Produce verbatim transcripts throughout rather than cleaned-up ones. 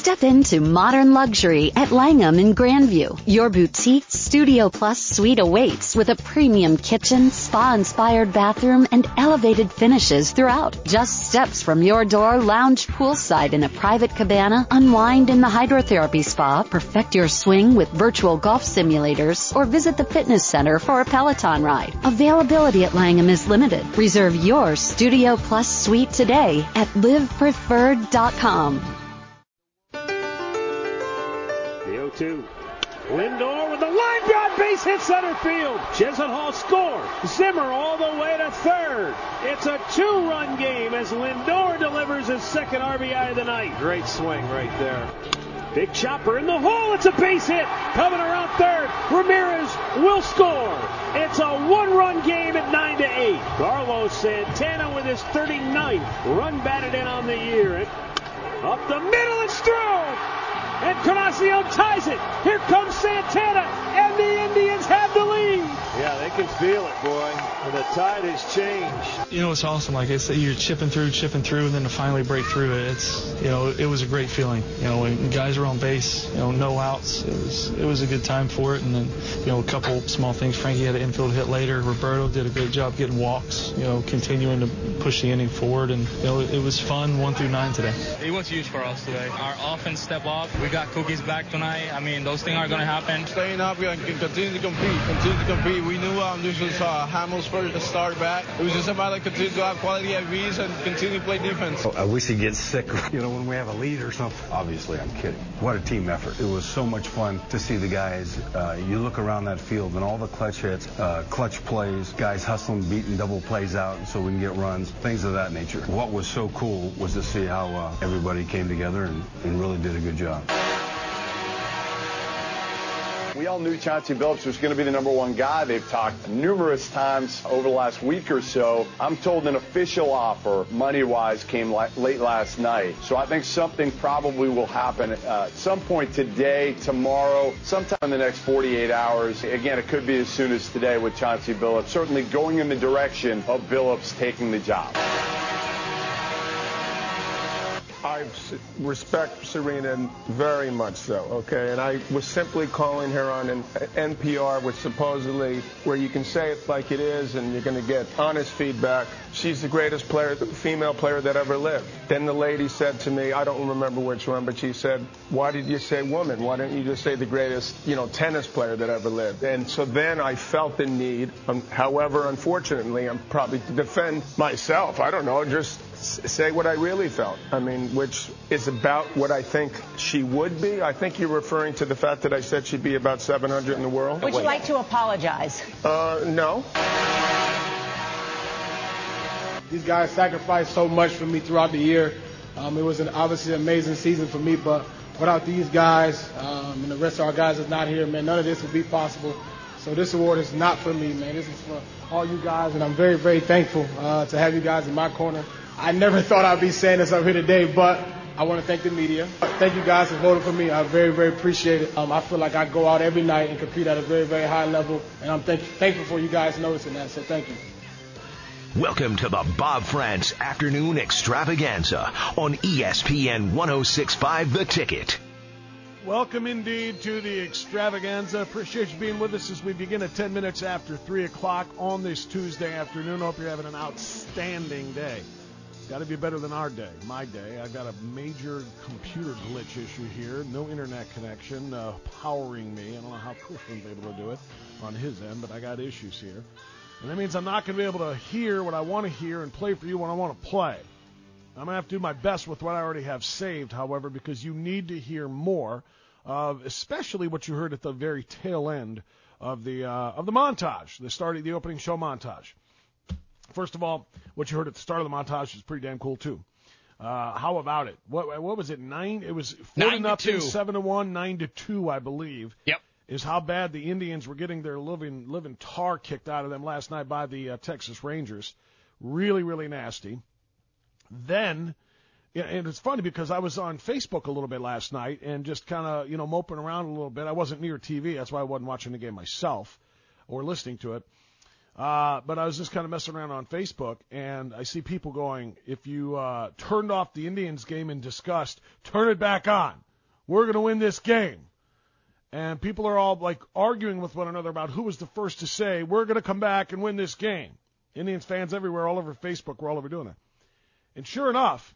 Step into modern luxury at Langham in Grandview. Your boutique Studio Plus suite awaits with a premium kitchen, spa-inspired bathroom, and elevated finishes throughout. Just steps from your door, lounge poolside in a private cabana, unwind in the hydrotherapy spa, perfect your swing with virtual golf simulators, or visit the fitness center for a Peloton ride. Availability at Langham is limited. Reserve your Studio Plus suite today at live preferred dot com. The oh two. Lindor with the line drive, base hit center field. Chisenhall score. Zimmer all the way to third. It's a two-run game as Lindor delivers his second R B I of the night. Great swing right there. Big chopper in the hole. It's a base hit. Coming around third. Ramirez will score. It's a one-run game at nine to eight. Carlos Santana with his thirty-ninth run batted in on the year. And up the middle, it's through. And Encarnacion ties it. Here comes Santana, and the Indians have the lead. Yeah, they can feel it, boy. And the tide has changed. You know, it's awesome. Like I said, you're chipping through, chipping through, and then to finally break through it, it's, you know, it was a great feeling. You know, when guys are on base, you know, no outs. It was it was a good time for it. And then, you know, a couple small things. Frankie had an infield hit later. Roberto did a great job getting walks, you know, continuing to push the inning forward. And, you know, it was fun one through nine today. It was huge for us today. Our offense stepped up. We got Cookies back tonight. I mean, those things are going to happen. Staying up, we can continue to compete, continue to compete. We knew um, this was uh, Hamill's first start back. It was just about to continue to have quality at V's and continue to play defense. Oh, I wish he gets sick, you know, when we have a lead or something. Obviously, I'm kidding. What a team effort. It was so much fun to see the guys. Uh, you look around that field and all the clutch hits, uh, clutch plays, guys hustling, beating double plays out so we can get runs, things of that nature. What was so cool was to see how uh, everybody came together and, and really did a good job. We all knew Chauncey Billups was going to be the number one guy. They've talked numerous times over the last week or so. I'm told an official offer, money-wise, came la- late last night. So I think something probably will happen uh, at some point today, tomorrow, sometime in the next forty-eight hours. Again, it could be as soon as today with Chauncey Billups, certainly going in the direction of Billups taking the job. I respect Serena very much so, okay? And I was simply calling her on an N P R, which supposedly, where you can say it like it is and you're going to get honest feedback. She's the greatest player, female player that ever lived. Then the lady said to me, I don't remember which one, but she said, why did you say woman? Why don't you just say the greatest, you know, tennis player that ever lived? And so then I felt the need, um, however, unfortunately, I'm probably to defend myself. I don't know, just say what I really felt. I mean, which is about what I think she would be. I think you're referring to the fact that I said she'd be about seven hundred in the world. Would you like to apologize? Uh, no. These guys sacrificed so much for me throughout the year. Um, it was an obviously amazing season for me, but without these guys um, and the rest of our guys that's not here, man, none of this would be possible. So this award is not for me, man. This is for all you guys, and I'm very, very thankful uh, to have you guys in my corner. I never thought I'd be saying this up here today, but I want to thank the media. Thank you guys for voting for me. I very, very appreciate it. Um, I feel like I go out every night and compete at a very, very high level, and I'm thank- thankful for you guys noticing that, so thank you. Welcome to the Bob France Afternoon Extravaganza on E S P N ten sixty-five The Ticket. Welcome indeed to the extravaganza. Appreciate you being with us as we begin at ten minutes after three o'clock on this Tuesday afternoon. Hope you're having an outstanding day. Got to be better than our day, my day. I got a major computer glitch issue here. No internet connection uh, powering me. I don't know how Christian's able to do it on his end, but I got issues here. And that means I'm not going to be able to hear what I want to hear and play for you when I want to play. I'm going to have to do my best with what I already have saved, however, because you need to hear more of especially what you heard at the very tail end of the uh, of the montage, the start of the opening show montage. First of all, what you heard at the start of the montage is pretty damn cool, too. Uh, how about it? What what was it, nine? It was four to nothing, seven to one, nine to two, I believe. Yep. Is how bad the Indians were getting their living, living tar kicked out of them last night by the uh, Texas Rangers. Really, really nasty. Then, and it's funny because I was on Facebook a little bit last night and just kind of, you know, moping around a little bit. I wasn't near T V. That's why I wasn't watching the game myself or listening to it. Uh, but I was just kind of messing around on Facebook, and I see people going, if you uh, turned off the Indians game in disgust, turn it back on. we're going to win this game. And people are all like arguing with one another about who was the first to say, we're going to come back and win this game. Indians fans everywhere, all over Facebook, were all over doing that. And sure enough,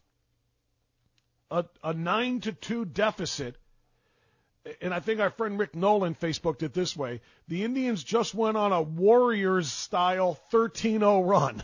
a, a nine to two deficit, and I think our friend Rick Nolan Facebooked it this way, the Indians just went on a Warriors-style thirteen oh run.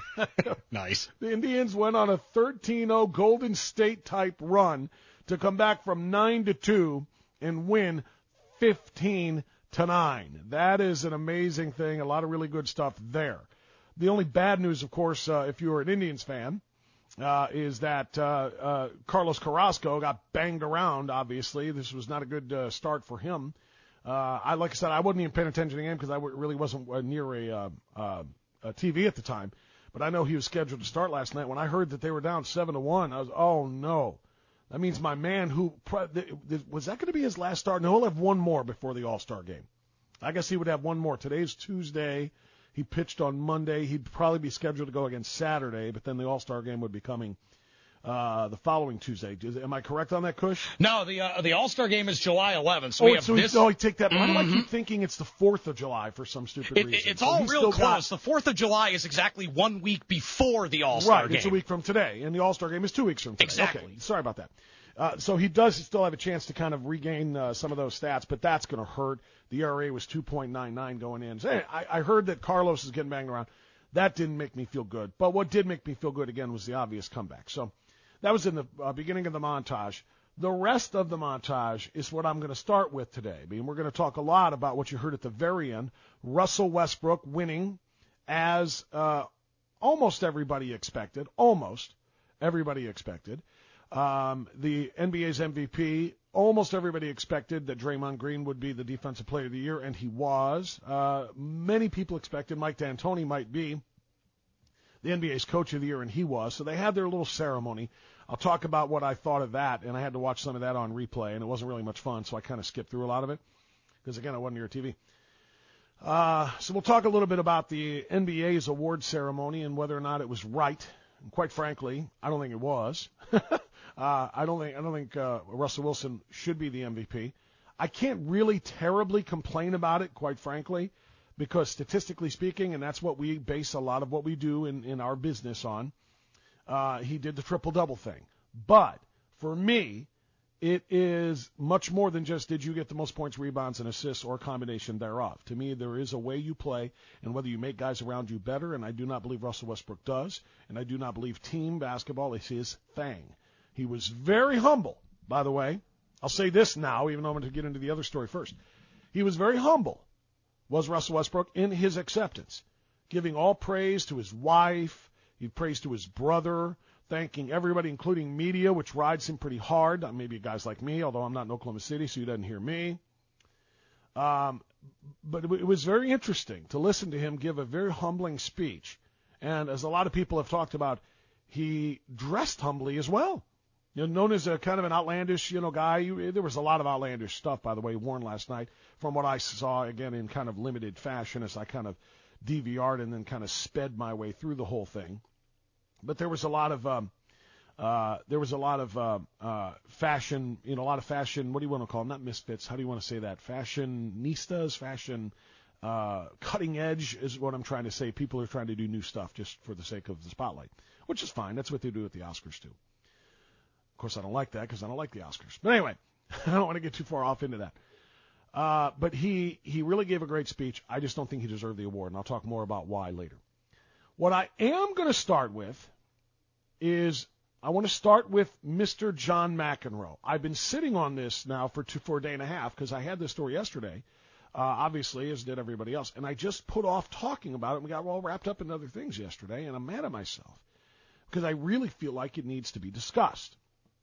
Nice. The Indians went on a thirteen oh Golden State-type run to come back from nine to two and win fifteen to nine. That is an amazing thing. A lot of really good stuff there. The only bad news, of course, uh, if you're an Indians fan, uh, is that uh, uh, Carlos Carrasco got banged around, obviously. This was not a good uh, start for him. Uh, I, like I said, I wasn't even paying attention to the game because I w- really wasn't uh, near a, uh, uh, a T V at the time. But I know he was scheduled to start last night. When I heard that they were down seven to one, I was, oh, no. That means my man who – was that going to be his last start? No, he'll have one more before the All-Star game. I guess he would have one more. Today's Tuesday. He pitched on Monday. He'd probably be scheduled to go against Saturday, but then the All-Star game would be coming uh, the following Tuesday. Am I correct on that, Kush? No, the uh, the All-Star game is July eleventh. So oh, we have so this. Oh, I take that. Why mm-hmm. do I keep thinking it's the fourth of July for some stupid it, reason? It's so all real close. Got... The fourth of July is exactly one week before the All-Star right, game. It's a week from today, and the All-Star game is two weeks from today. Exactly. Okay, sorry about that. Uh, so he does still have a chance to kind of regain uh, some of those stats, but that's going to hurt. The E R A was two point nine nine going in. So, hey, I, I heard that Carlos is getting banged around. That didn't make me feel good. But what did make me feel good, again, was the obvious comeback. So that was in the uh, beginning of the montage. The rest of the montage is what I'm going to start with today. I mean, we're going to talk a lot about what you heard at the very end. Russell Westbrook winning as uh, almost everybody expected. Almost everybody expected. Um, the N B A's M V P, almost everybody expected that Draymond Green would be the Defensive Player of the Year, and he was. Uh, many people expected Mike D'Antoni might be the N B A's Coach of the Year, and he was. So they had their little ceremony. I'll talk about what I thought of that, and I had to watch some of that on replay, and it wasn't really much fun, so I kind of skipped through a lot of it because, again, I wasn't near T V. Uh, so we'll talk a little bit about the N B A's award ceremony and whether or not it was right. And quite frankly, I don't think it was. Uh, I don't think I don't think uh, Russell Wilson should be the M V P. I can't really terribly complain about it, quite frankly, because statistically speaking, and that's what we base a lot of what we do in, in our business on, uh, he did the triple-double thing. But for me, it is much more than just did you get the most points, rebounds, and assists or a combination thereof. To me, there is a way you play and whether you make guys around you better, and I do not believe Russell Westbrook does, and I do not believe team basketball is his thing. He was very humble, by the way. I'll say this now, even though I'm going to get into the other story first. He was very humble, was Russell Westbrook, in his acceptance, giving all praise to his wife, he praised to his brother, thanking everybody, including media, which rides him pretty hard. Maybe guys like me, although I'm not in Oklahoma City, so he doesn't hear me. Um, but it, it was very interesting to listen to him give a very humbling speech. And as a lot of people have talked about, he dressed humbly as well. You know, known as a kind of an outlandish, you know, guy. You, there was a lot of outlandish stuff, by the way, worn last night from what I saw, again, in kind of limited fashion as I kind of D V R'd and then kind of sped my way through the whole thing. But there was a lot of um, uh, there was a lot of uh, uh, fashion, you know, a lot of fashion. What do you want to call them? Not misfits. How do you want to say that? Fashionistas, fashion, uh, cutting edge is what I'm trying to say. People are trying to do new stuff just for the sake of the spotlight, which is fine. That's what they do at the Oscars too. Of course, I don't like that because I don't like the Oscars. But anyway, I don't want to get too far off into that. Uh, but he he really gave a great speech. I just don't think he deserved the award, and I'll talk more about why later. What I am going to start with is I want to start with Mister John McEnroe. I've been sitting on this now for, two, for a day and a half because I had this story yesterday, uh, obviously, as did everybody else, and I just put off talking about it. We got all wrapped up in other things yesterday, and I'm mad at myself because I really feel like it needs to be discussed.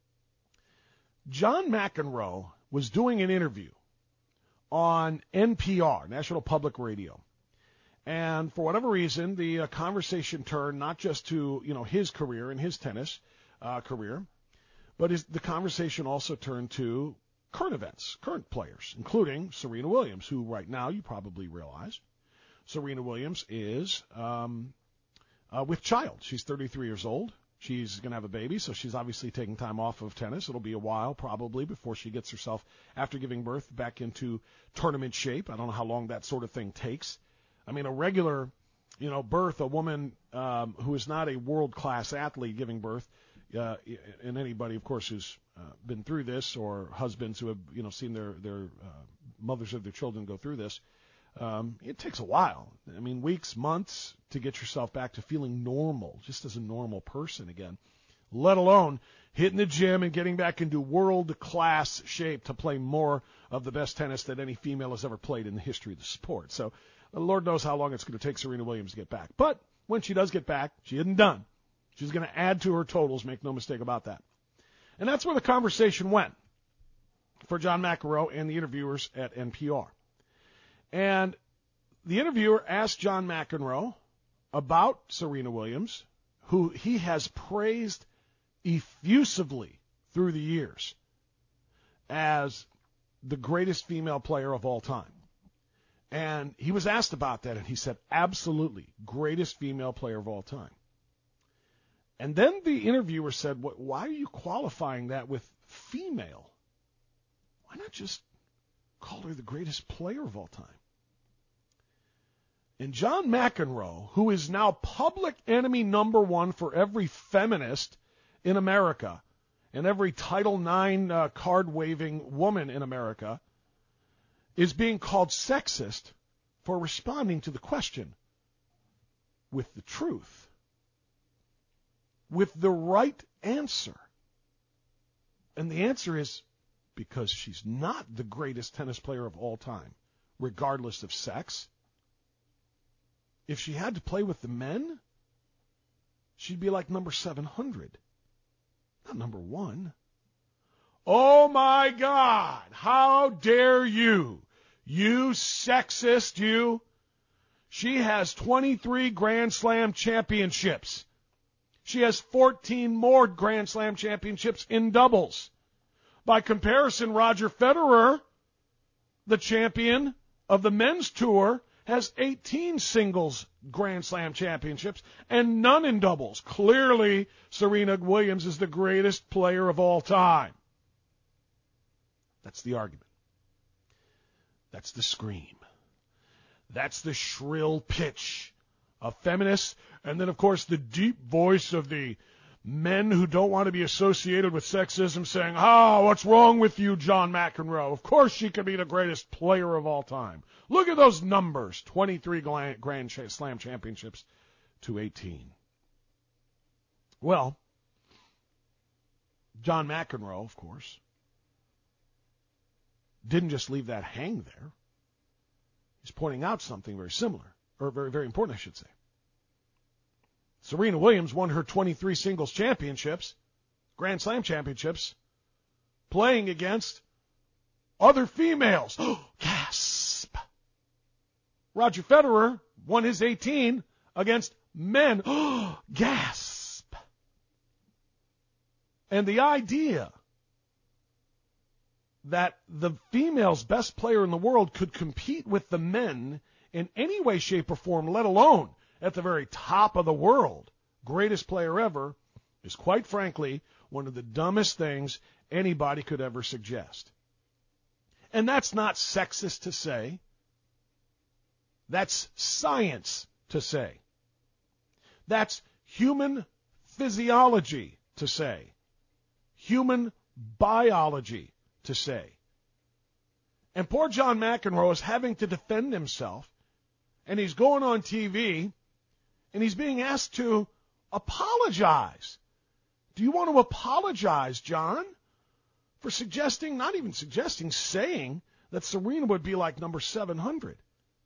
John McEnroe was doing an interview on N P R, National Public Radio. And for whatever reason, the uh, conversation turned not just to, you know, his career and his tennis uh, career, but his, the conversation also turned to current events, current players, including Serena Williams, who right now you probably realize Serena Williams is um, uh, with child. She's thirty-three years old. She's going to have a baby, so she's obviously taking time off of tennis. It'll be a while probably before she gets herself, after giving birth, back into tournament shape. I don't know how long that sort of thing takes. I mean, a regular, you know, birth, a woman um, who is not a world-class athlete giving birth, uh, and anybody, of course, who's uh, been through this, or husbands who have, you know, seen their, their uh, mothers of their children go through this, Um, it takes a while. I mean, weeks, months to get yourself back to feeling normal, just as a normal person again, let alone hitting the gym and getting back into world-class shape to play more of the best tennis that any female has ever played in the history of the sport. So the Lord knows how long it's going to take Serena Williams to get back. But when she does get back, she isn't done. She's going to add to her totals, make no mistake about that. And that's where the conversation went for John McEnroe and the interviewers at N P R. And the interviewer asked John McEnroe about Serena Williams, who he has praised effusively through the years as the greatest female player of all time. And he was asked about that, and he said, absolutely, greatest female player of all time. And then the interviewer said, why are you qualifying that with female? Why not just call her the greatest player of all time? And John McEnroe, who is now public enemy number one for every feminist in America and every Title nine uh, card-waving woman in America, is being called sexist for responding to the question with the truth, with the right answer. And the answer is because she's not the greatest tennis player of all time, regardless of sex. If she had to play with the men, she'd be like number seven hundred, not number one. Oh, my God, how dare you, you sexist, you. She has twenty-three Grand Slam championships. She has fourteen more Grand Slam championships in doubles. By comparison, Roger Federer, the champion of the men's tour, has eighteen singles Grand Slam championships and none in doubles. Clearly, Serena Williams is the greatest player of all time. That's the argument. That's the scream. That's the shrill pitch of feminists, and then, of course, the deep voice of the men who don't want to be associated with sexism saying, oh, what's wrong with you, John McEnroe? Of course she could be the greatest player of all time. Look at those numbers, twenty-three Grand Slam championships to eighteen. Well, John McEnroe, of course, didn't just leave that hang there. He's pointing out something very similar, or very, very important, I should say. Serena Williams won her twenty-three singles championships, Grand Slam championships, playing against other females. Gasp! Roger Federer won his eighteen against men. Gasp! And the idea that the female's best player in the world could compete with the men in any way, shape, or form, let alone at the very top of the world, greatest player ever, is quite frankly one of the dumbest things anybody could ever suggest. And that's not sexist to say. That's science to say. That's human physiology to say. Human biology to say. And poor John McEnroe is having to defend himself, and he's going on T V, and he's being asked to apologize. Do you want to apologize, John, for suggesting, not even suggesting, saying that Serena would be like number seven hundred?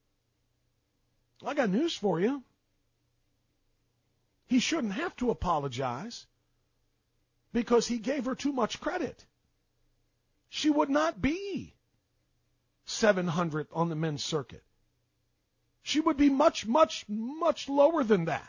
I got news for you. He shouldn't have to apologize because he gave her too much credit. She would not be seven hundred on the men's circuit. She would be much, much, much lower than that.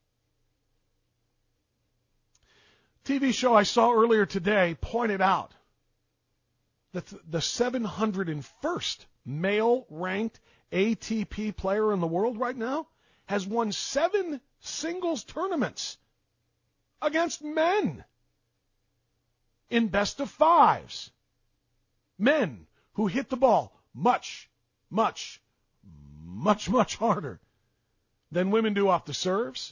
T V show I saw earlier today pointed out that the seven hundred first male-ranked A T P player in the world right now has won seven singles tournaments. against men in best of fives. Men who hit the ball much, much, much, much harder than women do off the serves.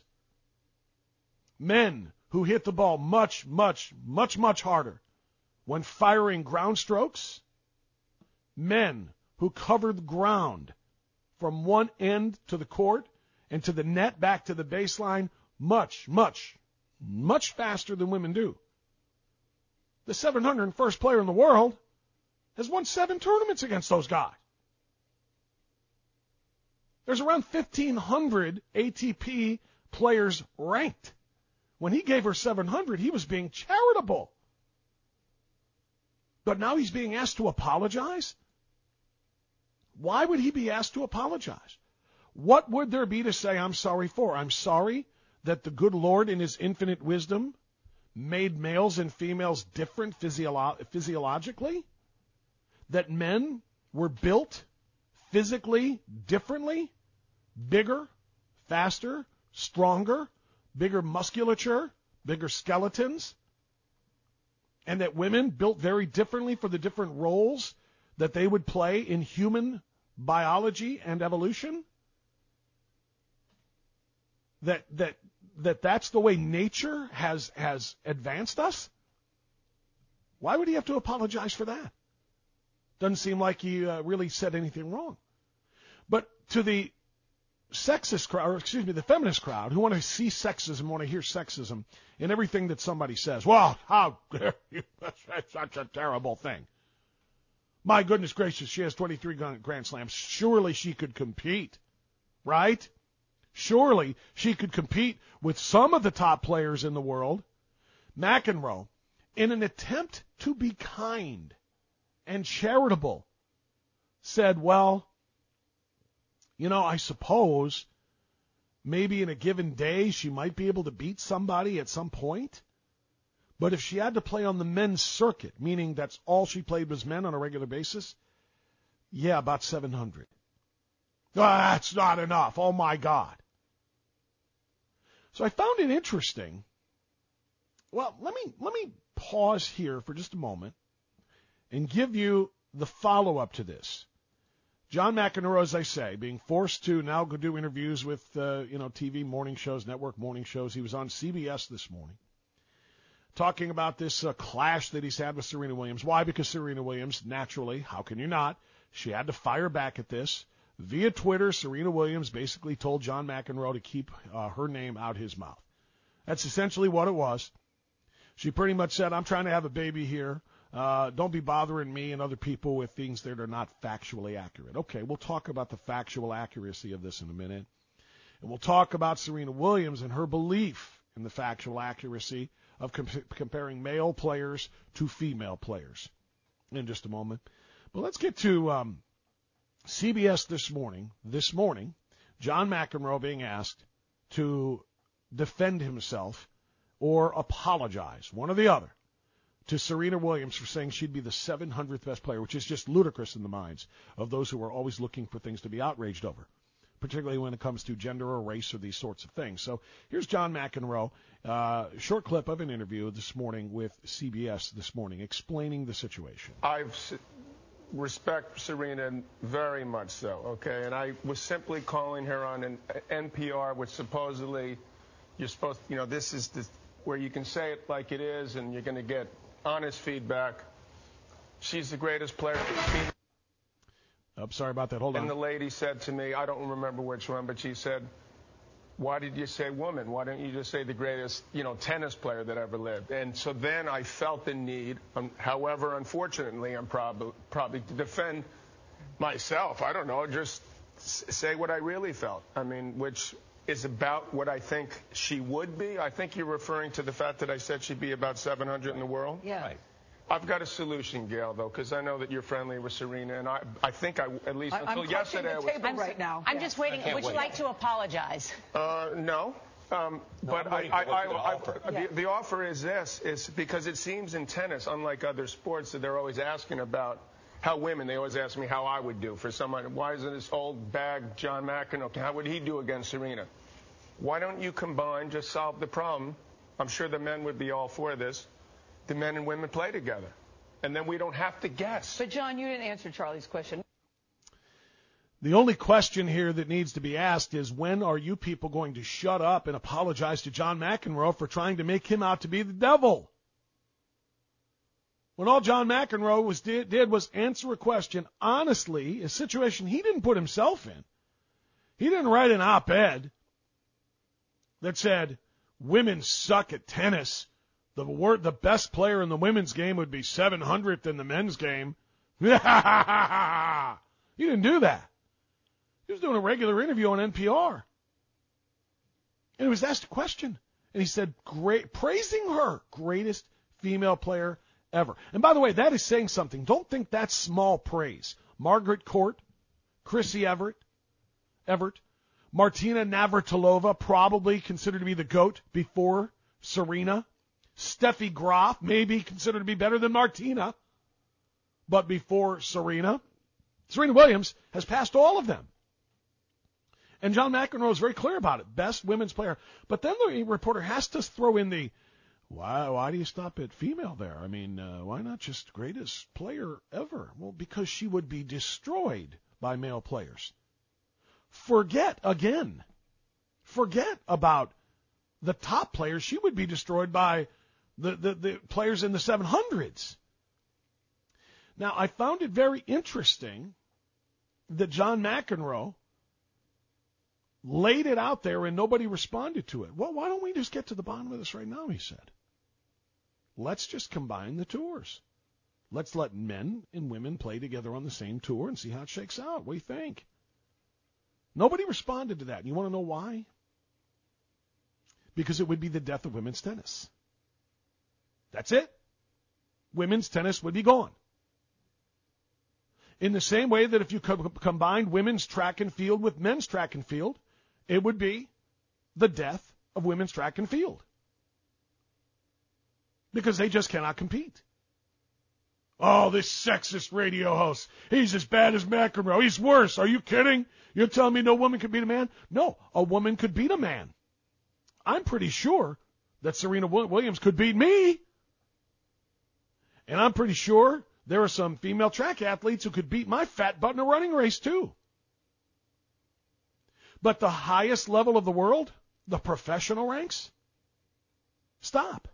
Men who hit the ball much, much, much, much harder when firing ground strokes. Men who covered the ground from one end to the court and to the net back to the baseline much, much, much faster than women do. The seven hundred first player in the world has won seven tournaments against those guys. There's around fifteen hundred A T P players ranked. When he gave her seven hundred, he was being charitable. But now he's being asked to apologize? Why would he be asked to apologize? What would there be to say I'm sorry for? I'm sorry that the good Lord in his infinite wisdom made males and females different physiolo- physiologically? That men were built physically differently? Bigger, faster, stronger, bigger musculature, bigger skeletons? And that women built very differently for the different roles that they would play in human biology and evolution? That that that that's the way nature has has advanced us? Why would he have to apologize for that? Doesn't seem like he uh, really said anything wrong. But to the sexist crowd, or excuse me, the feminist crowd who want to see sexism, want to hear sexism in everything that somebody says, well, how dare you? That's such a terrible thing. My goodness gracious, she has twenty-three Grand Slams. Surely she could compete, right? Surely she could compete with some of the top players in the world. McEnroe, in an attempt to be kind and charitable, said, well, you know, I suppose maybe in a given day she might be able to beat somebody at some point. But if she had to play on the men's circuit, meaning that's all she played was men on a regular basis, yeah, about seven hundred. Oh, that's not enough. Oh, my God. So I found it interesting. Well, let me let me pause here for just a moment and give you the follow-up to this. John McEnroe, as I say, being forced to now go do interviews with, uh, you know, T V morning shows, network morning shows. He was on C B S this morning talking about this uh, clash that he's had with Serena Williams. Why? Because Serena Williams, naturally, how can you not? She had to fire back at this. Via Twitter, Serena Williams basically told John McEnroe to keep uh, her name out his mouth. That's essentially what it was. She pretty much said, I'm trying to have a baby here. Uh, don't be bothering me and other people with things that are not factually accurate. Okay, we'll talk about the factual accuracy of this in a minute. And we'll talk about Serena Williams and her belief in the factual accuracy of comp- comparing male players to female players in just a moment. But let's get to um, C B S this morning. This morning, John McEnroe being asked to defend himself or apologize, one or the other, to Serena Williams for saying she'd be the seven hundredth best player, which is just ludicrous in the minds of those who are always looking for things to be outraged over, particularly when it comes to gender or race or these sorts of things. So here's John McEnroe, uh, short clip of an interview this morning with C B S this morning, explaining the situation. I respect Serena very much so, okay? And I was simply calling her on an N P R, which supposedly you're supposed, you know, this is the, where you can say it like it is and you're going to get honest feedback. She's the greatest player. I'm sorry about that. Hold on. And the lady said to me, I don't remember which one, but she said, why did you say woman? Why don't you just say the greatest, you know, tennis player that ever lived? And so then I felt the need, um, however, unfortunately, I'm probably probably to defend myself. I don't know, just s- say what I really felt. I mean, which is about what I think she would be. I think you're referring to the fact that I said she'd be about seven hundred in the world. Yeah. Right. I've got a solution, Gail, though, because I know that you're friendly with Serena, and I, I think I, at least I, until I'm yesterday, the I was. table right now. I'm yeah. just waiting. Would you wait. like to apologize? Uh, no. Um, no but I, I, I, I, offer. I Yeah. the, the offer is this: is because it seems in tennis, unlike other sports, that they're always asking about how women. They always ask me how I would do for someone. Why isn't this old bag John McEnroe? How would he do against Serena? Why don't you combine, just solve the problem, I'm sure the men would be all for this. The men and women play together. And then we don't have to guess. But, John, you didn't answer Charlie's question. The only question here that needs to be asked is, when are you people going to shut up and apologize to John McEnroe for trying to make him out to be the devil? When all John McEnroe was did, did was answer a question honestly, a situation he didn't put himself in. He didn't write an op-ed that said, women suck at tennis. The word, the best player in the women's game would be seven hundredth in the men's game. He didn't do that. He was doing a regular interview on N P R. And he was asked a question. And he said, great, praising her, greatest female player ever. And by the way, that is saying something. Don't think that's small praise. Margaret Court, Chrissy Everett, Everett, Martina Navratilova, probably considered to be the GOAT before Serena. Steffi Graf, maybe considered to be better than Martina, but before Serena. Serena Williams has passed all of them. And John McEnroe is very clear about it. Best women's player. But then the reporter has to throw in the, why why do you stop at female there? I mean, uh, why not just greatest player ever? Well, because she would be destroyed by male players. Forget, again, forget about the top players. She would be destroyed by the, the, the players in the seven hundreds. Now, I found it very interesting that John McEnroe laid it out there and nobody responded to it. Well, why don't we just get to the bottom of this right now, he said. Let's just combine the tours. Let's let men and women play together on the same tour and see how it shakes out. What do you think? Nobody responded to that. And you want to know why? Because it would be the death of women's tennis. That's it. Women's tennis would be gone. In the same way that if you co- combined women's track and field with men's track and field, it would be the death of women's track and field. Because they just cannot compete. Oh, this sexist radio host. He's as bad as McEnroe. He's worse. Are you kidding? You're telling me no woman could beat a man? No, a woman could beat a man. I'm pretty sure that Serena Williams could beat me. And I'm pretty sure there are some female track athletes who could beat my fat butt in a running race too. But the highest level of the world, the professional ranks, stop.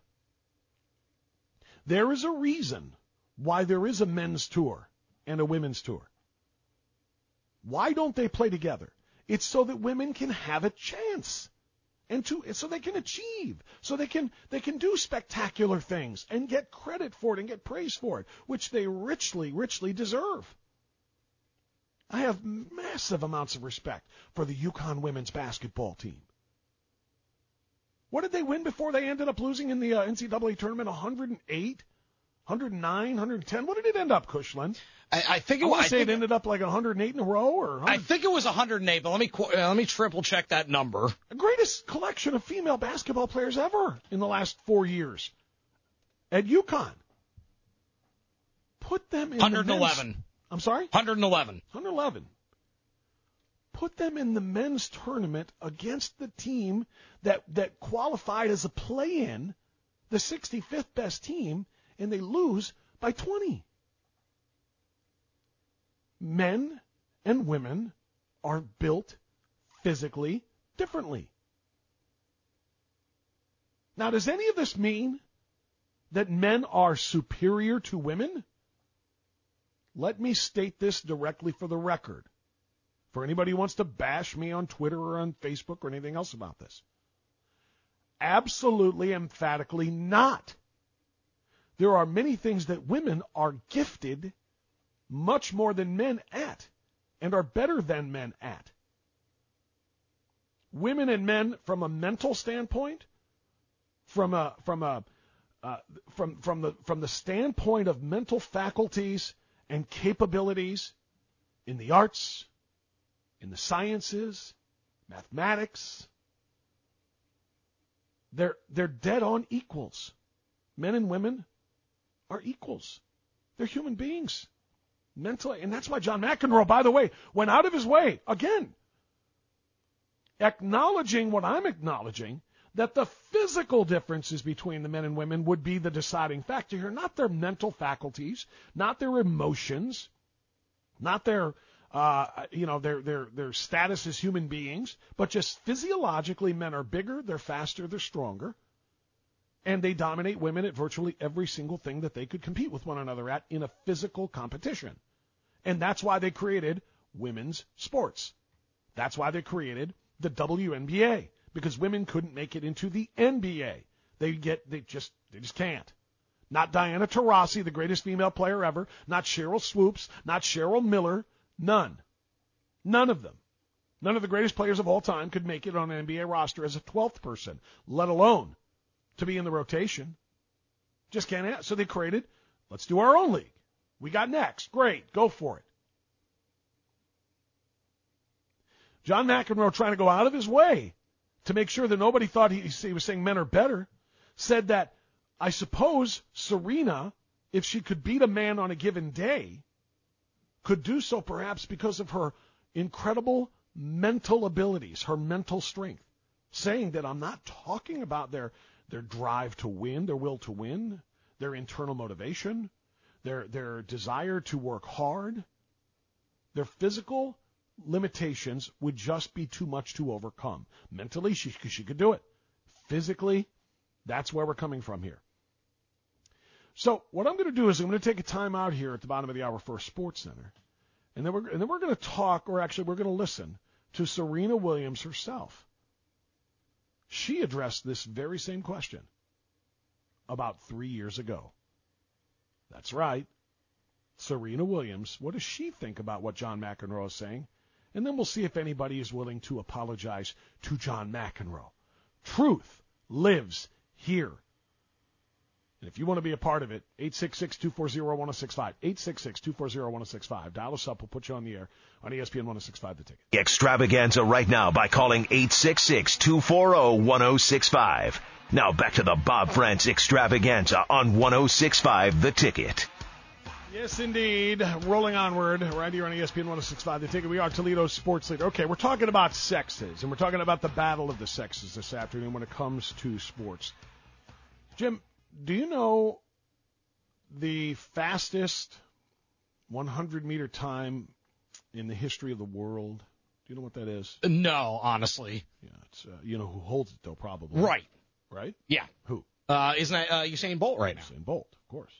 There is a reason why there is a men's tour and a women's tour. Why don't they play together? It's so that women can have a chance. And to, so they can achieve, so they can they can do spectacular things and get credit for it and get praise for it, which they richly, richly deserve. I have massive amounts of respect for the UConn women's basketball team. What did they win before they ended up losing in the uh, N C double A tournament? one hundred eight, one hundred nine, one hundred ten. What did it end up, Cushland? I, I think it I was. want to say it ended up like one hundred eight in a row, or I think it was one hundred eight. But let me uh, let me triple check that number. The greatest collection of female basketball players ever in the last four years at UConn. Put them in one hundred eleven. The men's, I'm sorry? one hundred eleven. one hundred eleven. Put them in the men's tournament against the team that that qualified as a play-in, the sixty-fifth best team, and they lose by twenty. Men and women are built physically differently. Now, does any of this mean that men are superior to women? Let me state this directly for the record, for anybody who wants to bash me on Twitter or on Facebook or anything else about this. Absolutely, emphatically not. There are many things that women are gifted much more than men at, and are better than men at. Women and men, from a mental standpoint, from a from a uh, from from the from the standpoint of mental faculties and capabilities in the arts, in the sciences, mathematics, they're they're dead on equals. Men and women are equals. They're human beings. Mentally, and that's why John McEnroe, by the way, went out of his way, again, acknowledging what I'm acknowledging, that the physical differences between the men and women would be the deciding factor here, not their mental faculties, not their emotions, not their, uh, you know, their, their, their status as human beings, but just physiologically, men are bigger, they're faster, they're stronger, and they dominate women at virtually every single thing that they could compete with one another at in a physical competition. And that's why they created women's sports. That's why they created the W N B A, because women couldn't make it into the N B A. They get, they just, they just can't. Not Diana Taurasi, the greatest female player ever. Not Cheryl Swoops. Not Cheryl Miller. None. None of them. None of the greatest players of all time could make it on an N B A roster as a twelfth person, let alone to be in the rotation. Just can't have. So they created, let's do our own league. We got next. Great. Go for it. John McEnroe, trying to go out of his way to make sure that nobody thought he, he was saying men are better, said that, I suppose Serena, if she could beat a man on a given day, could do so perhaps because of her incredible mental abilities, her mental strength, saying that I'm not talking about their, their drive to win, their will to win, their internal motivation, their, their desire to work hard. Their physical limitations would just be too much to overcome. Mentally, she, she could do it. Physically, that's where we're coming from here. So what I'm going to do is I'm going to take a time out here at the bottom of the hour for a Sports Center, and then we're and then we're going to talk, or actually we're going to listen to Serena Williams herself. She addressed this very same question about three years ago. That's right, Serena Williams. What does she think about what John McEnroe is saying? And then we'll see if anybody is willing to apologize to John McEnroe. Truth lives here. And if you want to be a part of it, eight six six, two four zero, one zero six five. eight six six, two four zero, one zero six five. Dial us up. We'll put you on the air on E S P N ten sixty-five, The Ticket. Extravaganza right now by calling eight six six, two four zero, one zero six five. Now back to the Bob Frantz Extravaganza on ten sixty-five, The Ticket. Yes, indeed. Rolling onward right here on E S P N ten sixty-five, The Ticket. We are Toledo's sports leader. Okay, we're talking about sexes, and we're talking about the battle of the sexes this afternoon when it comes to sports. Jim, do you know the fastest hundred-meter time in the history of the world? Do you know what that is? No, honestly. Yeah, it's uh, you know who holds it, though, probably. Right. Right? Yeah. Who? Uh, isn't that uh, Usain Bolt right now? Usain Bolt, of course.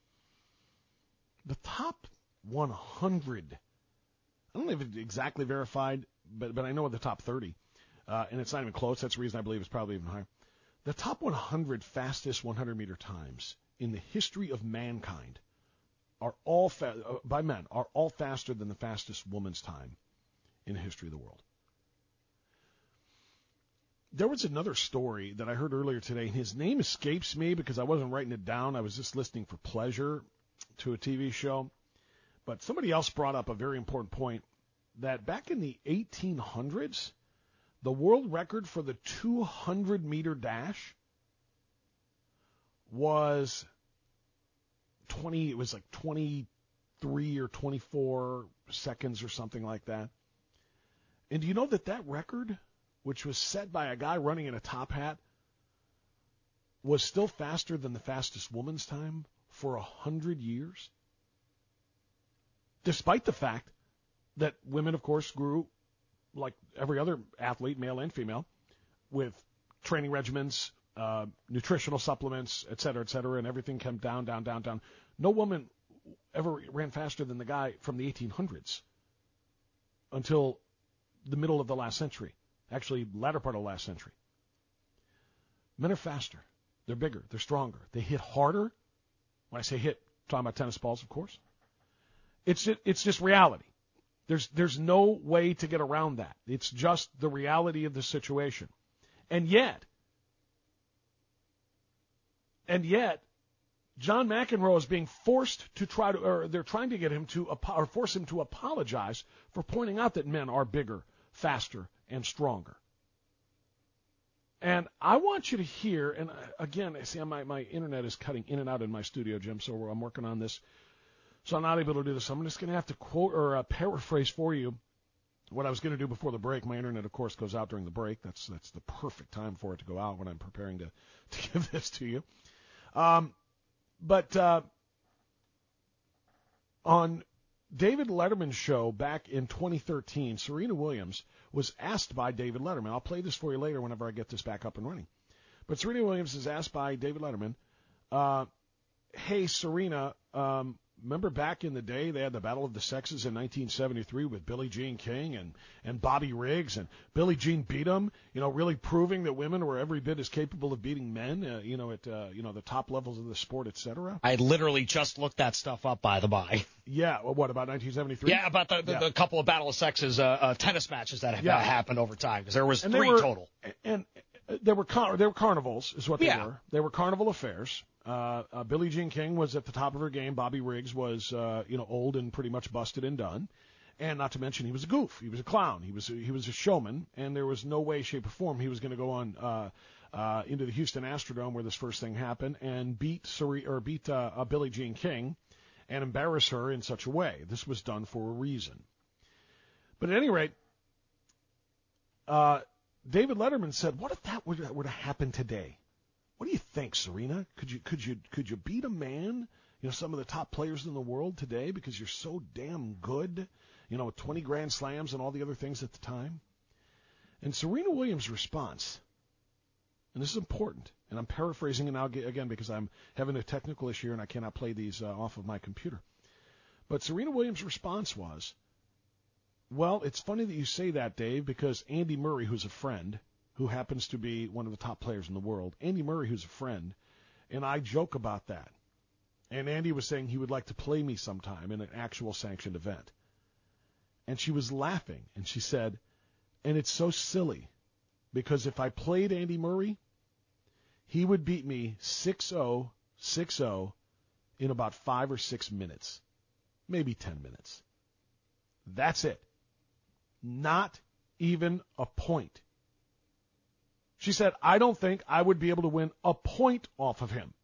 The top one hundred, I don't know if it's exactly verified, but, but I know what the top thirty, uh, and it's not even close. That's the reason I believe it's probably even higher. The top one hundred fastest hundred-meter times in the history of mankind are all, fa- uh, by men, are all faster than the fastest woman's time in the history of the world. There was another story that I heard earlier today, and his name escapes me because I wasn't writing it down. I was just listening for pleasure to a T V show. But somebody else brought up a very important point, that back in the eighteen hundreds, the world record for the two hundred meter dash was twenty, it was like twenty-three or twenty-four seconds or something like that. And do you know that that record, which was set by a guy running in a top hat, was still faster than the fastest woman's time for a hundred years? Despite the fact that women, of course, grew like every other athlete, male and female, with training regimens, uh, nutritional supplements, et cetera, et cetera, and everything came down, down, down, down. No woman ever ran faster than the guy from the eighteen hundreds until the middle of the last century, actually latter part of the last century. Men are faster. They're bigger. They're stronger. They hit harder. When I say hit, I'm talking about tennis balls, of course. It's just, it's just reality. There's there's no way to get around that. It's just the reality of the situation. And yet, and yet, John McEnroe is being forced to try to, or they're trying to get him to, or force him to apologize for pointing out that men are bigger, faster, and stronger. And I want you to hear, and again, see, my, my internet is cutting in and out in my studio, Jim, so I'm working on this. So I'm not able to do this. I'm just going to have to quote or uh, paraphrase for you what I was going to do before the break. My internet, of course, goes out during the break. That's that's the perfect time for it to go out when I'm preparing to, to give this to you. Um, but uh, on David Letterman's show back in twenty thirteen, Serena Williams was asked by David Letterman. I'll play this for you later whenever I get this back up and running. But Serena Williams is asked by David Letterman, uh, hey, Serena, um, remember back in the day they had the Battle of the Sexes in nineteen seventy-three with Billie Jean King and, and Bobby Riggs, and Billie Jean beat them, you know, really proving that women were every bit as capable of beating men, uh, you know, at uh, you know the top levels of the sport, et cetera. I literally just looked that stuff up, by the by. Yeah, well, what, about nineteen seventy-three? Yeah, about the, the, yeah. the couple of Battle of Sexes uh, uh, tennis matches that have yeah. happened over time, because there was and three were, total. And There were car- they were carnivals, is what they yeah. were. They were carnival affairs. Uh, uh, Billie Jean King was at the top of her game. Bobby Riggs was, uh, you know, old and pretty much busted and done. And not to mention, he was a goof. He was a clown. He was a, he was a showman. And there was no way, shape, or form he was going to go on uh, uh, into the Houston Astrodome where this first thing happened and beat Seri- or beat uh, uh, Billie Jean King and embarrass her in such a way. This was done for a reason. But at any rate, uh, David Letterman said, "What if that were, were to happen today? What do you think, Serena? Could you could you could you beat a man, you know, some of the top players in the world today because you're so damn good, you know, with twenty Grand Slams and all the other things at the time?" And Serena Williams' response, and this is important, and I'm paraphrasing it now again because I'm having a technical issue and I cannot play these uh, off of my computer. But Serena Williams' response was, "Well, it's funny that you say that, Dave, because Andy Murray, who's a friend, who happens to be one of the top players in the world, Andy Murray, who's a friend, and I joke about that. And Andy was saying he would like to play me sometime in an actual sanctioned event." And she was laughing, and she said, "And it's so silly, because if I played Andy Murray, he would beat me six oh, six oh in about five or six minutes, maybe ten minutes. That's it. Not even a point." She said, "I don't think I would be able to win a point off of him."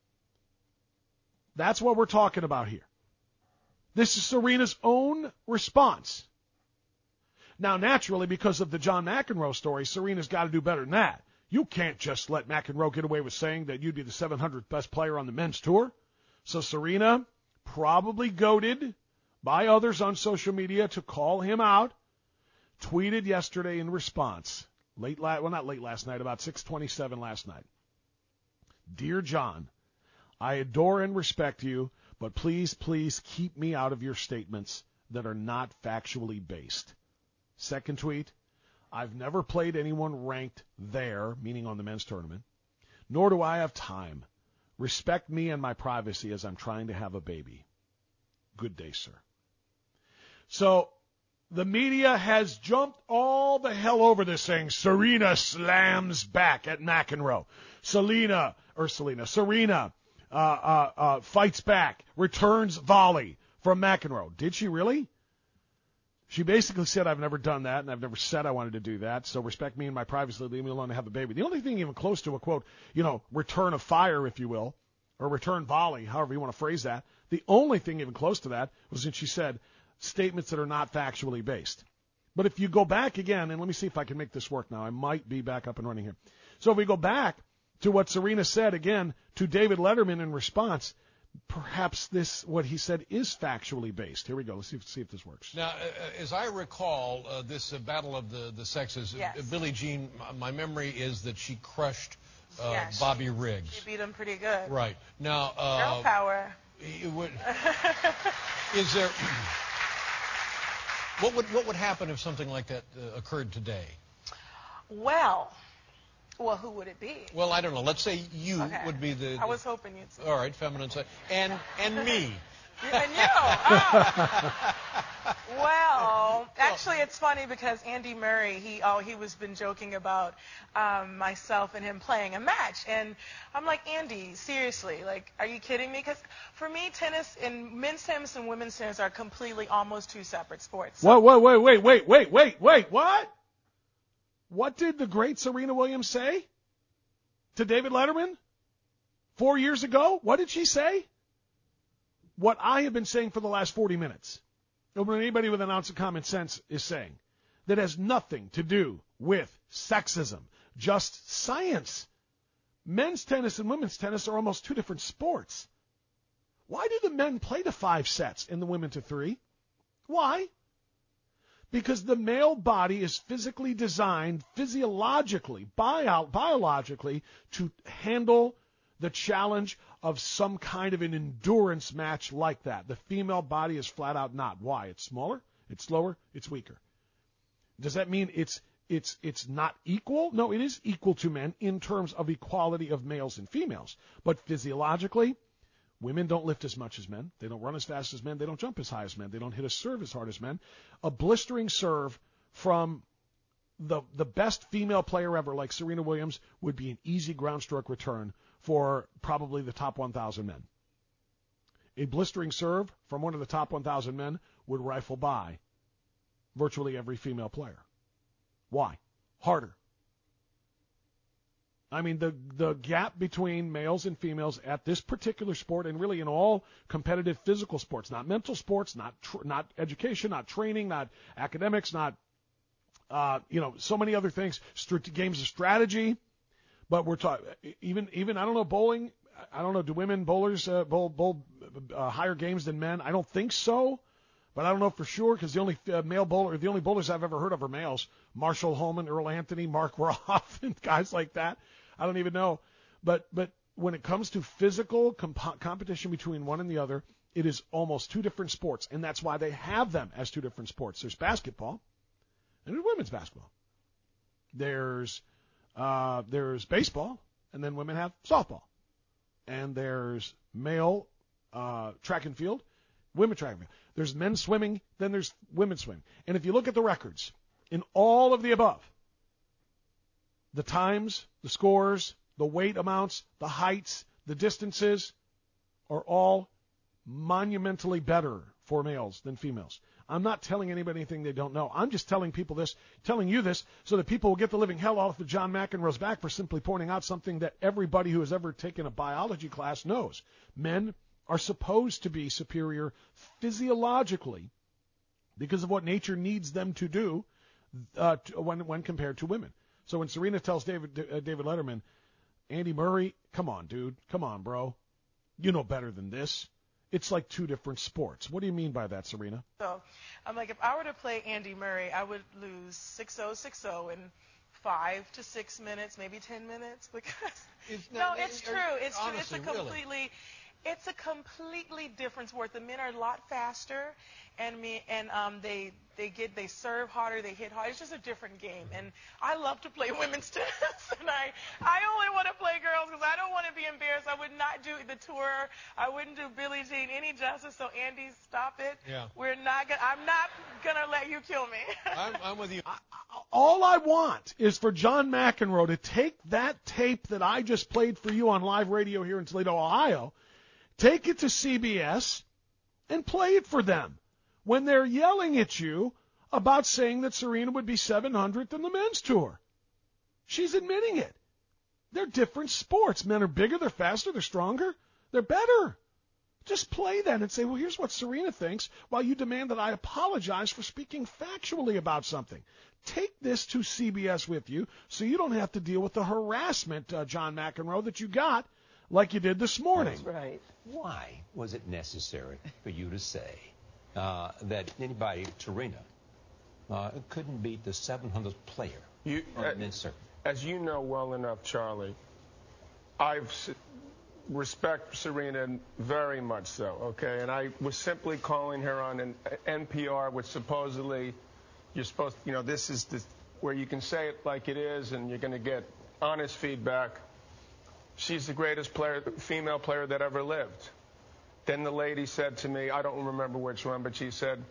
That's what we're talking about here. This is Serena's own response. Now, naturally, because of the John McEnroe story, Serena's got to do better than that. You can't just let McEnroe get away with saying that you'd be the seven hundredth best player on the men's tour. So Serena, probably goaded by others on social media to call him out, tweeted yesterday in response. Late, la- well, not late last night, about six twenty-seven last night. "Dear John, I adore and respect you, but please, please keep me out of your statements that are not factually based." Second tweet, "I've never played anyone ranked there," meaning on the men's tournament, "nor do I have time. Respect me and my privacy as I'm trying to have a baby. Good day, sir." So the media has jumped all the hell over this, saying Serena slams back at McEnroe. Selena, or Selena, Serena uh, uh, uh, fights back, returns volley from McEnroe. Did she really? She basically said, "I've never done that, and I've never said I wanted to do that, so respect me and my privacy, leave me alone to have a baby." The only thing even close to a, quote, you know, return of fire, if you will, or return volley, however you want to phrase that, the only thing even close to that was when she said statements that are not factually based. But if you go back again, and let me see if I can make this work now. I might be back up and running here. So if we go back to what Serena said again to David Letterman in response, perhaps this, what he said, is factually based. Here we go. Let's see if, see if this works. Now, uh, as I recall, uh, this uh, battle of the, the sexes, yes. uh, Billie Jean, my memory is that she crushed uh, yeah, Bobby she, Riggs. She beat him pretty good. Right. Now, uh, girl power. It would, is there... What would what would happen if something like that uh, occurred today? Well, well, who would it be? Well, I don't know. Let's say you okay. would be the, the. I was hoping you'd say. All right, feminine side, and and me. And you. Oh. Well, actually, it's funny because Andy Murray, he oh he was been joking about um, myself and him playing a match, and I'm like, Andy, seriously, like, are you kidding me? Because for me, tennis and men's tennis and women's tennis are completely almost two separate sports. So wait, wait, wait, wait, wait, wait, wait, what? What did the great Serena Williams say to David Letterman four years ago? What did she say? What I have been saying for the last forty minutes. What anybody with an ounce of common sense is saying. that has nothing to do with sexism, just science. Men's tennis and women's tennis are almost two different sports. Why do the men play to five sets and the women to three? Why? Because the male body is physically designed, physiologically, bio- biologically, to handle the challenge of some kind of an endurance match like that. The female body is flat out not. Why? It's smaller, it's slower, it's weaker. Does that mean it's it's it's not equal? No, it is equal to men in terms of equality of males and females. But physiologically, women don't lift as much as men. They don't run as fast as men. They don't jump as high as men. They don't hit a serve as hard as men. A blistering serve from the the best female player ever, like Serena Williams, would be an easy ground stroke return for probably the top one thousand men. A blistering serve from one of the top one thousand men would rifle by virtually every female player. Why? Harder. I mean, the the gap between males and females at this particular sport, and really in all competitive physical sports, not mental sports, not tr- not education, not training, not academics, not uh, you know, so many other things, st- games of strategy. But we're talking even even I don't know bowling. I don't know. Do women bowlers uh, bowl bowl uh, higher games than men? I don't think so. But I don't know for sure because the only uh, male bowler, the only bowlers I've ever heard of are males. Marshall Holman, Earl Anthony, Mark Roth, and guys like that. I don't even know. But but when it comes to physical comp- competition between one and the other, it is almost two different sports, and that's why they have them as two different sports. There's basketball, and there's women's basketball. There's uh, there's baseball, and then women have softball. And there's male uh, track and field, women track and field. There's men swimming, then there's women swimming. And if you look at the records, in all of the above, the times, the scores, the weight amounts, the heights, the distances are all monumentally better for males than females. I'm not telling anybody anything they don't know. I'm just telling people this, telling you this, so that people will get the living hell off of John McEnroe's back for simply pointing out something that everybody who has ever taken a biology class knows. Men are supposed to be superior physiologically because of what nature needs them to do uh, to, when, when compared to women. So when Serena tells David uh, David Letterman, Andy Murray, come on, dude, come on, bro, you know better than this. It's like two different sports. What do you mean by that, Serena? So I'm like, if I were to play Andy Murray, I would lose six oh, six oh in five to six minutes, maybe ten minutes. Because it's no, not, it's are, true. It's honestly, true. It's a completely, really? it's a completely different sport. The men are a lot faster, and me and um, they they get they serve harder, they hit harder. It's just a different game, and I love to play women's tennis, and I I only want to play girls because I don't want to be embarrassed. I would not do the tour. I wouldn't do Billie Jean any justice. So Andy, stop it. Yeah. We're not gonna. I'm not gonna let you kill me. I'm, I'm with you. I, all I want is for John McEnroe to take that tape that I just played for you on live radio here in Toledo, Ohio, take it to C B S, and play it for them when they're yelling at you about saying that Serena would be seven hundredth in the men's tour. She's admitting it. They're different sports. Men are bigger, they're faster, they're stronger, they're better. Just play that and say, well, here's what Serena thinks, while you demand that I apologize for speaking factually about something. Take this to C B S with you so you don't have to deal with the harassment, uh, John McEnroe, that you got like you did this morning. That's right. Why was it necessary for you to say uh, that anybody, Serena, uh, couldn't beat the seven hundredth player you, on uh, the men's circuit? As you know well enough, Charlie, I've s- respect Serena very much so, okay? And I was simply calling her on an N P R, which supposedly you're supposed, you know, this is the, where you can say it like it is and you're going to get honest feedback. She's the greatest player, female player that ever lived. Then the lady said to me, I don't remember which one, but she said,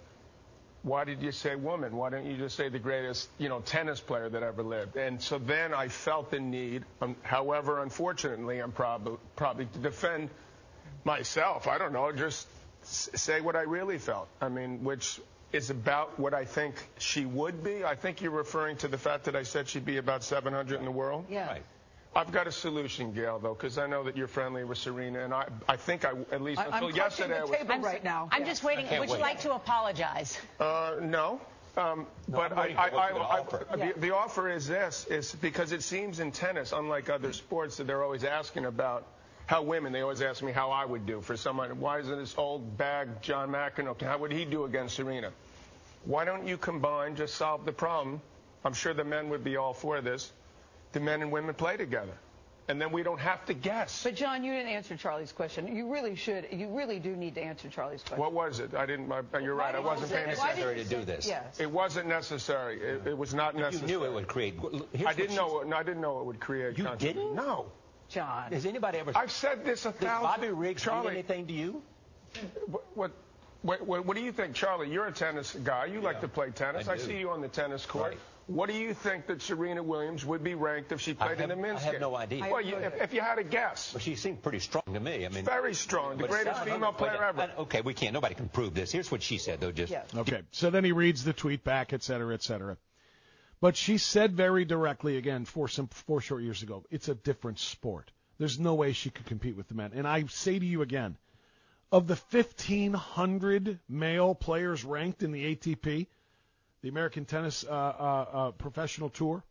why did you say woman? Why don't you just say the greatest, you know, tennis player that ever lived? And so then I felt the need, um, however, unfortunately, I'm probably probably to defend myself. I don't know, just s- say what I really felt. I mean, which is about what I think she would be. I think you're referring to the fact that I said she'd be about seven hundred in the world. Yeah. Right. I've got a solution, Gail, though, because I know that you're friendly with Serena, and I, I think I, at least I, until I'm yesterday, the I was. table right now. I'm Yeah. just waiting. Would wait. you like to apologize? Uh, no. Um, No, but I'm I, waiting I, for what I, you're gonna I, offer. I the, the offer is this: is because it seems in tennis, unlike other sports, that they're always asking about how women. They always ask me how I would do for someone. Why isn't this old bag John McEnroe? How would he do against Serena? Why don't you combine, just solve the problem? I'm sure the men would be all for this. The men and women play together. And then we don't have to guess. But, John, you didn't answer Charlie's question. You really should. You really do need to answer Charlie's question. What was it? I didn't. I, you're right. I wasn't paying attention. Necessary to do this. Yes. It wasn't necessary. It, it was not necessary. You knew it would create. Here's I didn't what know. No, I didn't know it would create. You controversy. didn't? No. John. Has anybody ever? I've said this a Does thousand. Bobby Riggs Charlie, mean anything to you? What, what, what, what, what do you think, Charlie? You're a tennis guy. You Yeah, like to play tennis. I I, do. see you on the tennis court. Right. What do you think that Serena Williams would be ranked if she played have- in the men's I have game? no idea. Well, you, if, if you had a guess. Well, she seemed pretty strong to me. I mean, Very strong. The but- greatest no, no, female wait, player ever. I- Okay, we can't. Nobody can prove this. Here's what she said, though. Just Yes. Okay, so then he reads the tweet back, et cetera, et cetera. But she said very directly, again, four, some, four short years ago, it's a different sport. There's no way she could compete with the men. And I say to you again, of the fifteen hundred male players ranked in the A T P, the American Tennis uh, uh, uh, Professional Tour,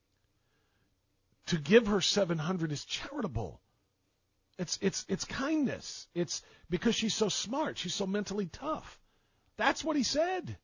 to give her seven hundred is charitable. It's it's it's kindness. It's because she's so smart. She's so mentally tough. That's what he said.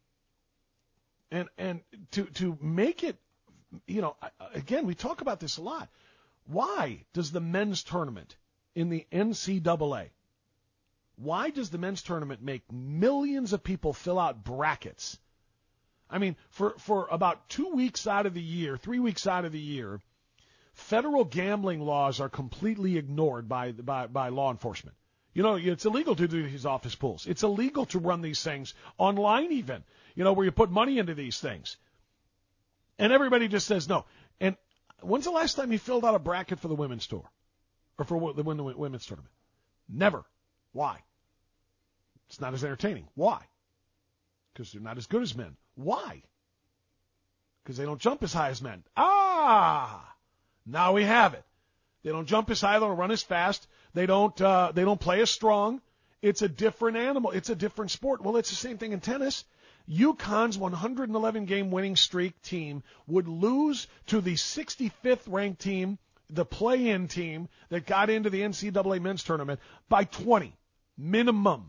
And and to to make it, you know, again, we talk about this a lot. Why does the men's tournament in the N C double A, why does the men's tournament make millions of people fill out brackets? I mean, for, for about two weeks out of the year, three weeks out of the year, federal gambling laws are completely ignored by, by, by law enforcement. You know, it's illegal to do these office pools. It's illegal to run these things online even, you know, where you put money into these things. And everybody just says no. And when's the last time you filled out a bracket for the women's tour? Or for the women's tournament? Never. Why? It's not as entertaining. Why? Because they're not as good as men. Why? Because they don't jump as high as men. Ah! Now we have it. They don't jump as high. They don't run as fast. They don't. Uh, they don't play as strong. It's a different animal. It's a different sport. Well, it's the same thing in tennis. UConn's one hundred eleven game winning streak team would lose to the sixty-fifth ranked team, the play-in team that got into the N C double A men's tournament by twenty minimum.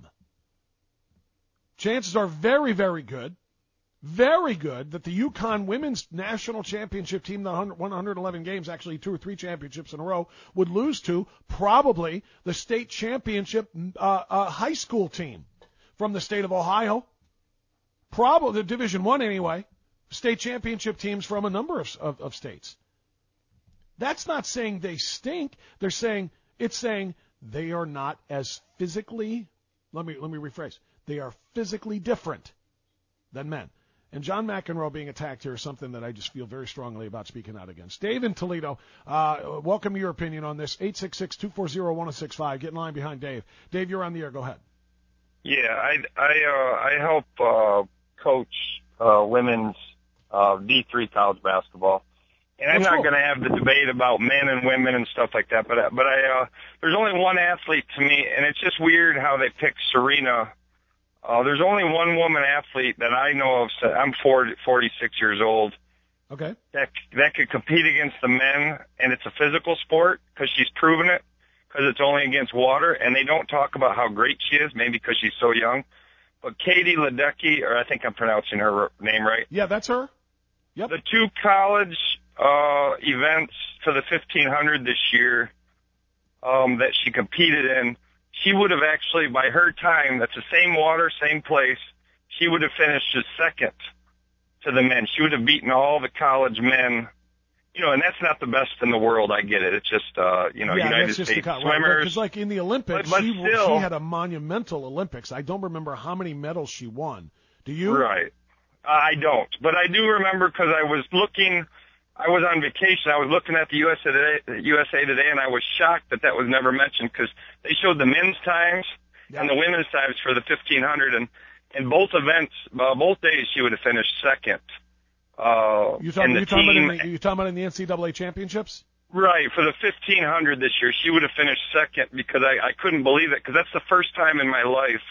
Chances are very, very good, very good that the UConn women's national championship team, the one hundred eleven games, actually two or three championships in a row, would lose to probably the state championship uh, uh, high school team from the state of Ohio. Probably the Division One anyway. State championship teams from a number of, of, of states. That's not saying they stink. They're saying it's saying they are not as physically. Let me let me rephrase. They are physically different than men. And John McEnroe being attacked here is something that I just feel very strongly about speaking out against. Dave in Toledo, uh, welcome your opinion on this. eight six six, two four zero, one zero six five. Get in line behind Dave. Dave, you're on the air. Go ahead. Yeah, I I uh, I help uh, coach uh, women's uh, D three college basketball, and I'm That's not cool. going to have the debate about men and women and stuff like that. But but I uh, there's only one athlete to me, and it's just weird how they pick Serena. Uh, there's only one woman athlete that I know of. So I'm forty, forty-six years old. Okay. That that could compete against the men, and it's a physical sport because she's proven it. Because it's only against water, and they don't talk about how great she is, maybe because she's so young. But Katie Ledecky, or I think I'm pronouncing her name right. Yeah, that's her. Yep. The two college uh, events for the fifteen hundred this year um, that she competed in, she would have actually, by her time, that's the same water, same place, she would have finished as second to the men. She would have beaten all the college men. You know, and that's not the best in the world. I get it. It's just, uh, you know, yeah, United that's just States the, right, swimmers. Because, like, in the Olympics, But- but she, still- she had a monumental Olympics. I don't remember how many medals she won. Do you? Right. I don't. But I do remember because I was looking, I was on vacation. I was looking at the U S A Today, U S A Today, and I was shocked that that was never mentioned because they showed the men's times Yeah. and the women's times for the fifteen hundred. And in both events, uh, both days, she would have finished second. Uh, You talking, and the you talking about team, in the, you talking about in the N C double A championships? right, for the fifteen hundred this year, she would have finished second because I, I couldn't believe it because that's the first time in my life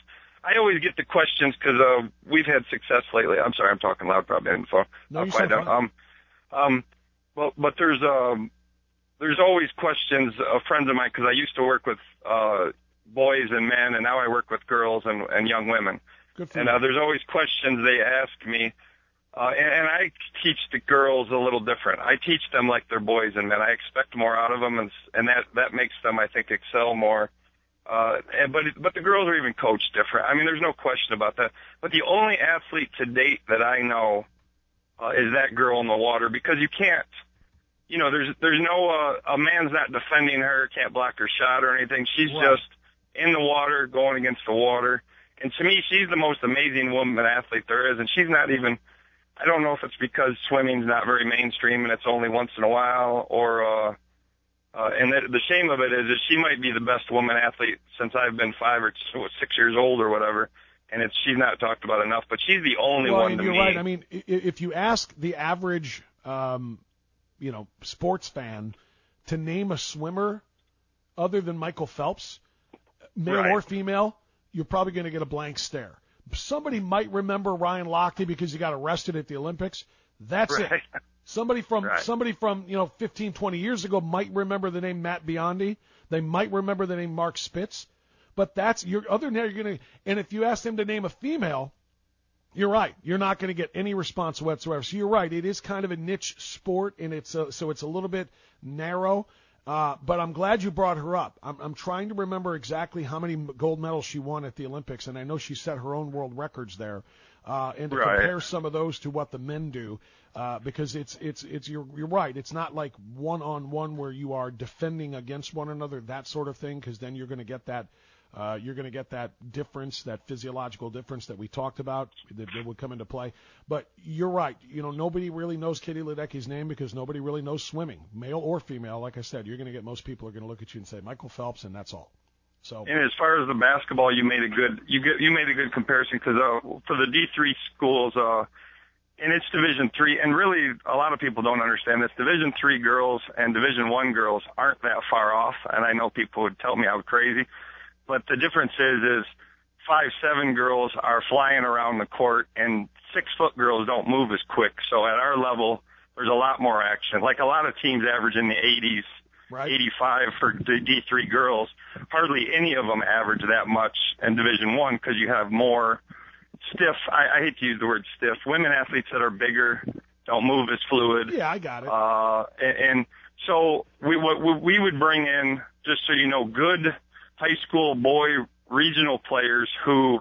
I always get the questions because uh, we've had success lately. I'm sorry, I'm talking loud probably on the phone. No, I'll you're quiet down. Um, um, well, but there's um, there's always questions of friends of mine because I used to work with uh, boys and men, and now I work with girls and, and young women. Good for and you. uh, there's always questions they ask me. Uh, and, and I teach the girls a little different. I teach them like they're boys and men. I expect more out of them, and, and that, that makes them, I think, excel more. Uh, and, but, but the girls are even coached different. I mean, there's no question about that. But the only athlete to date that I know, uh, is that girl in the water, because you can't, you know, there's, there's no, uh, a man's not defending her, can't block her shot or anything. She's Right. just in the water, going against the water. And to me, she's the most amazing woman athlete there is. And she's not even, I don't know if it's because swimming's not very mainstream and it's only once in a while, or, uh, uh, and the, the shame of it is that she might be the best woman athlete since I've been five or six years old or whatever, and it's she's not talked about enough. But she's the only well, one to you're me. right. I mean, i- if you ask the average, um, you know, sports fan to name a swimmer other than Michael Phelps, male Right. or female, you're probably going to get a blank stare. Somebody might remember Ryan Lochte because he got arrested at the Olympics. That's Right. it. Somebody from Right. somebody from you know fifteen, twenty years ago might remember the name Matt Biondi. They might remember the name Mark Spitz. But that's your other than that, you're going to. And if you ask them to name a female, you're right. You're not going to get any response whatsoever. So you're right. It is kind of a niche sport, and it's a, so it's a little bit narrow. Uh, but I'm glad you brought her up. I'm, I'm trying to remember exactly how many gold medals she won at the Olympics, and I know she set her own world records there. Uh, and to Right. compare some of those to what the men do, uh, because it's it's it's you're you're right. It's not like one on one where you are defending against one another, that sort of thing, because then you're going to get that. Uh, you're going to get that difference, that physiological difference that we talked about that, that would come into play. But you're right. You know, nobody really knows Katie Ledecky's name because nobody really knows swimming, male or female. Like I said, you're going to get most people are going to look at you and say Michael Phelps, and that's all. So. And as far as the basketball, you made a good you get you made a good comparison because uh, for the D three schools, uh, and it's Division three, and really a lot of people don't understand this. Division three girls and Division one girls aren't that far off, and I know people would tell me I was crazy. But the difference is, is five seven girls are flying around the court, and six foot girls don't move as quick. So at our level, there's a lot more action. Like a lot of teams average in the eighties, right. eighty-five for D three girls. Hardly any of them average that much in Division One because you have more stiff. I, I hate to use the word stiff. Women athletes that are bigger don't move as fluid. Yeah, I got it. Uh, and, and so we what we would bring in, just so you know, good high school boy regional players who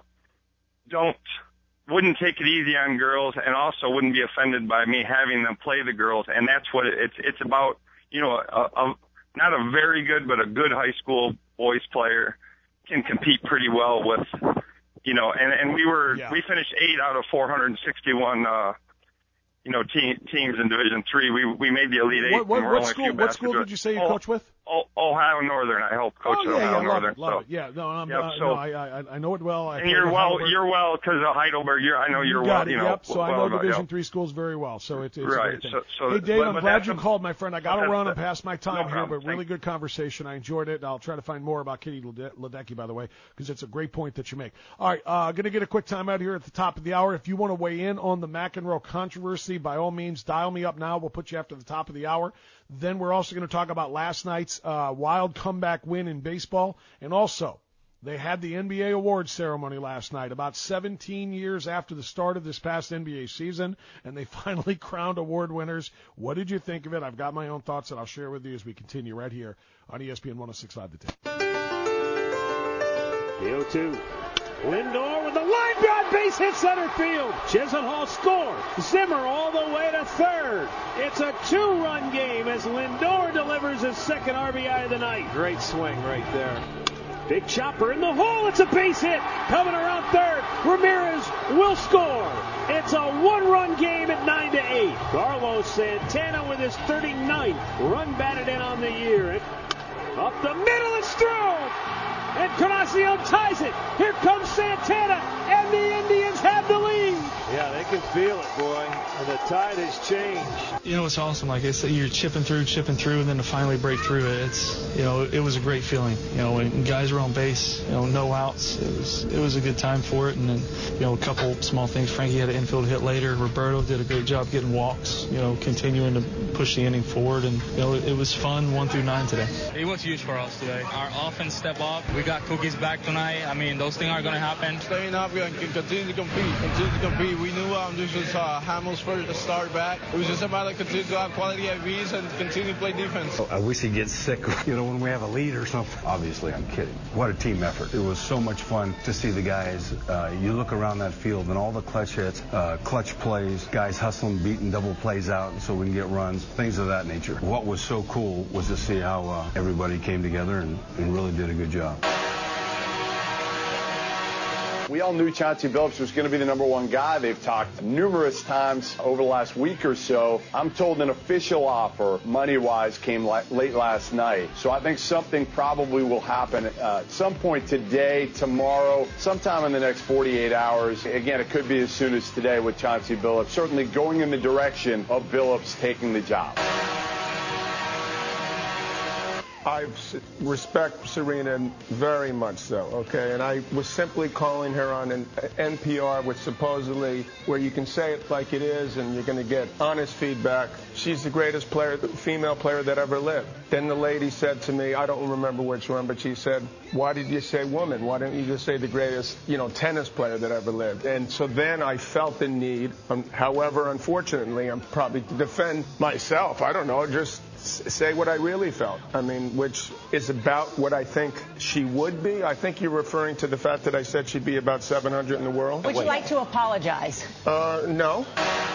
don't wouldn't take it easy on girls and also wouldn't be offended by me having them play the girls. And that's what it, it's it's about. You know, a, a, not a very good but a good high school boys player can compete pretty well with, you know. And and we were yeah. we finished eight out of four hundred sixty-one. Uh, You know, te- teams in Division Three. We we made the Elite Eight. What, what, and we're what only a school? few What school basketball- did you say you oh, coach with? Oh, Ohio Northern. I help coach oh, at yeah, Ohio yeah, love Northern. it, love so. it. Yeah, no, I'm, Yep, uh, so, no, I, I I know it well. I and you're played at well. Heidelberg. You're well because of Heidelberg. You're. I know you're you well. got it, You know. yep. So I well know about, Division yep. three schools very well. So it's, it's Right. a great thing. So, so, hey, Dave, but, I'm but glad that's you a, called, my friend. I got to that's run. the, I'm past my time no here, problem. but really Thank good conversation. I enjoyed it. I'll try to find more about Katie Ledecky, by the way, because it's a great point that you make. All right, uh, going to get a quick time out here at the top of the hour. If you want to weigh in on the McEnroe controversy, by all means, dial me up now. We'll put you after the top of the hour. Then we're also going to talk about last night's uh, wild comeback win in baseball. And also, they had the N B A awards ceremony last night, about seventeen years after the start of this past N B A season, and they finally crowned award winners. What did you think of it? I've got my own thoughts that I'll share with you as we continue right here on E S P N one oh six point five The Tick. The oh two. Lindor with the line drive, base hit center field. Chisenhall scores. Zimmer all the way to third. It's a two-run game as Lindor delivers his second R B I of the night. Great swing right there. Big chopper in the hole. It's a base hit. Coming around third. Ramirez will score. It's a one-run game at nine to eight. Carlos Santana with his thirty-ninth run batted in on the year. Up the middle, it's through. And Encarnacion ties it. Here comes Santana, and the Indians have the lead. Yeah, they can feel it, boy. and the tide has changed. You know, it's awesome. Like I said, you're chipping through, chipping through, and then to finally break through it, it's, you know, it was a great feeling. You know, when guys were on base, you know, no outs, it was it was a good time for it. And then, you know, a couple small things. Frankie had an infield hit later. Roberto did a great job getting walks, you know, continuing to push the inning forward. And, you know, it was fun one through nine today. It was huge for us today. Our offense stepped up. We got Cookies back tonight. I mean, those things are going to happen. Staying up and continue to compete, continue to compete. We knew um, this was uh, Hamels' first start back. It was just about to continue to have quality at V's and continue to play defense. I wish he'd get sick, you know, when we have a lead or something. Obviously, I'm kidding. What a team effort. It was so much fun to see the guys. Uh, you look around that field and all the clutch hits, uh, clutch plays, guys hustling, beating double plays out so we can get runs, things of that nature. What was so cool was to see how uh, everybody came together and, and really did a good job. We all knew Chauncey Billups was going to be the number one guy. They've talked numerous times over the last week or so. I'm told an official offer, money-wise, came late last night. So I think something probably will happen uh, at some point today, tomorrow, sometime in the next forty-eight hours. Again, it could be as soon as today with Chauncey Billups, certainly going in the direction of Billups taking the job. I respect Serena very much so, okay? And I was simply calling her on an N P R, which supposedly, where you can say it like it is and you're going to get honest feedback. She's the greatest player, female player that ever lived. Then the lady said to me, I don't remember which one, but she said, why did you say woman? Why didn't you just say the greatest, you know, tennis player that ever lived? And so then I felt the need, um, however, unfortunately, I'm probably to defend myself. I don't know, just say what I really felt. I mean, which is about what I think she would be. I think you're referring to the fact that I said she'd be about seven hundred in the world. Would you like to apologize? Uh, no.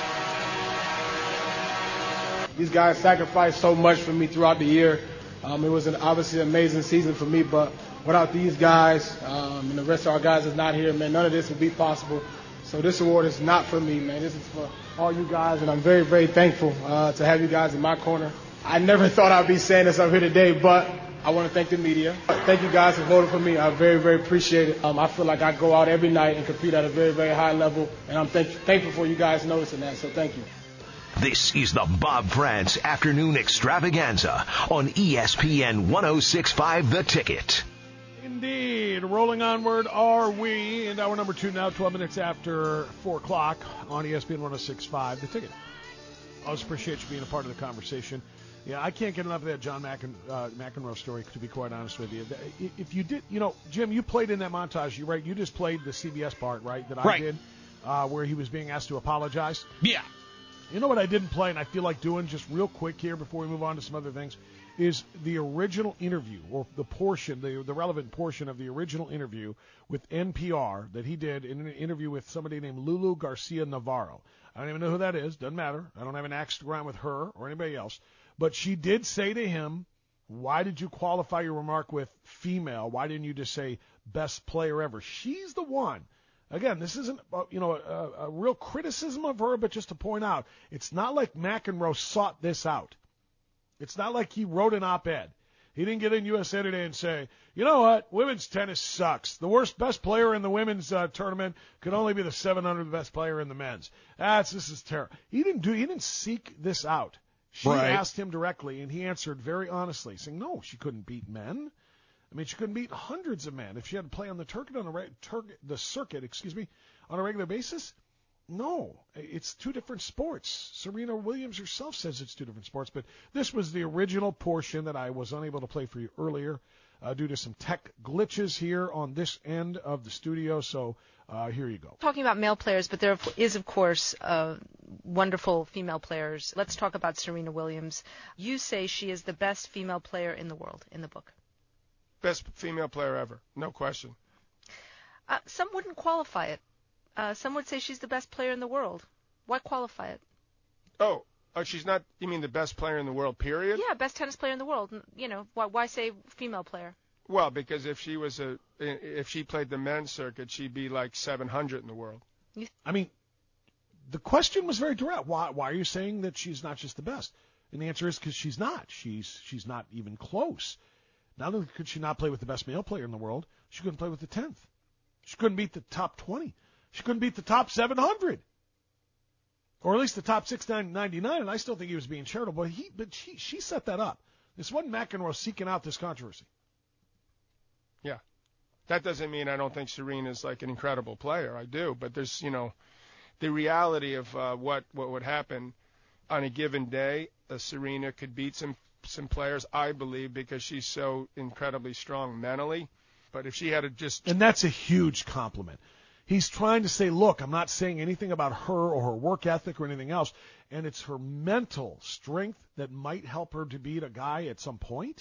These guys sacrificed so much for me throughout the year. Um, it was an obviously an amazing season for me, but without these guys um, and the rest of our guys that's not here, man, none of this would be possible. So this award is not for me, man. This is for all you guys, and I'm very, very thankful uh, to have you guys in my corner. I never thought I'd be saying this up here today, but I want to thank the media. Thank you guys for voting for me. I very, very appreciate it. Um, I feel like I go out every night and compete at a very, very high level, and I'm thank- thankful for you guys noticing that, so thank you. This is the Bob France Afternoon Extravaganza on E S P N ten sixty-five The Ticket. Indeed. Rolling onward are we. And hour number two now, twelve minutes after four o'clock on E S P N ten sixty-five The Ticket. Always appreciate you being a part of the conversation. Yeah, I can't get enough of that John McEn, uh, McEnroe story, to be quite honest with you. If you did, you know, Jim, you played in that montage, you right? You just played the C B S part, right, that I right. did, uh, where he was being asked to apologize? Yeah. You know what I didn't play, and I feel like doing just real quick here before we move on to some other things, is the original interview, or the portion, the, the relevant portion of the original interview with N P R that he did in an interview with somebody named Lulu Garcia Navarro. I don't even know who that is. Doesn't matter. I don't have an axe to grind with her or anybody else. But she did say to him, why did you qualify your remark with female? Why didn't you just say best player ever? She's the one. Again, this isn't, you know, a, a real criticism of her, but just to point out, it's not like McEnroe sought this out. It's not like he wrote an op-ed. He didn't get in U S A Today and say, you know what, women's tennis sucks. The worst best player in the women's uh, tournament could only be the seven hundredth best player in the men's. That's this is terrible. He didn't do. He didn't seek this out. She right. asked him directly, and he answered very honestly, saying, no, she couldn't beat men. I mean, she couldn't beat hundreds of men if she had to play on the circuit on a re- tur- the circuit, excuse me, on a regular basis. No, it's two different sports. Serena Williams herself says it's two different sports, but this was the original portion that I was unable to play for you earlier uh, due to some tech glitches here on this end of the studio, so uh, here you go. Talking about male players, but there is, of course, uh, wonderful female players. Let's talk about Serena Williams. You say she is the best female player in the world in the book. Best female player ever, no question. Uh, some wouldn't qualify it. Uh, some would say she's the best player in the world. Why qualify it? Oh, oh, she's not, you mean the best player in the world, period? Yeah, best tennis player in the world. You know, why, why say female player? Well, because if she was a, if she played the men's circuit, she'd be like seven hundred in the world. I mean, the question was very direct. Why, why are you saying that she's not just the best? And the answer is because she's not. She's, she's not even close. Not only could she not play with the best male player in the world, she couldn't play with the tenth. She couldn't beat the top twenty. She couldn't beat the top seven hundred. or at least the top six ninety-nine, and I still think he was being charitable. But, he, but she, she set that up. This wasn't McEnroe seeking out this controversy. Yeah. That doesn't mean I don't think Serena's like an incredible player. I do. But there's, you know, the reality of uh, what, what would happen on a given day. Uh, Serena could beat some, some players, I believe, because she's so incredibly strong mentally. But if she had to just... And that's a huge compliment. He's trying to say, look, I'm not saying anything about her or her work ethic or anything else, and it's her mental strength that might help her to beat a guy at some point.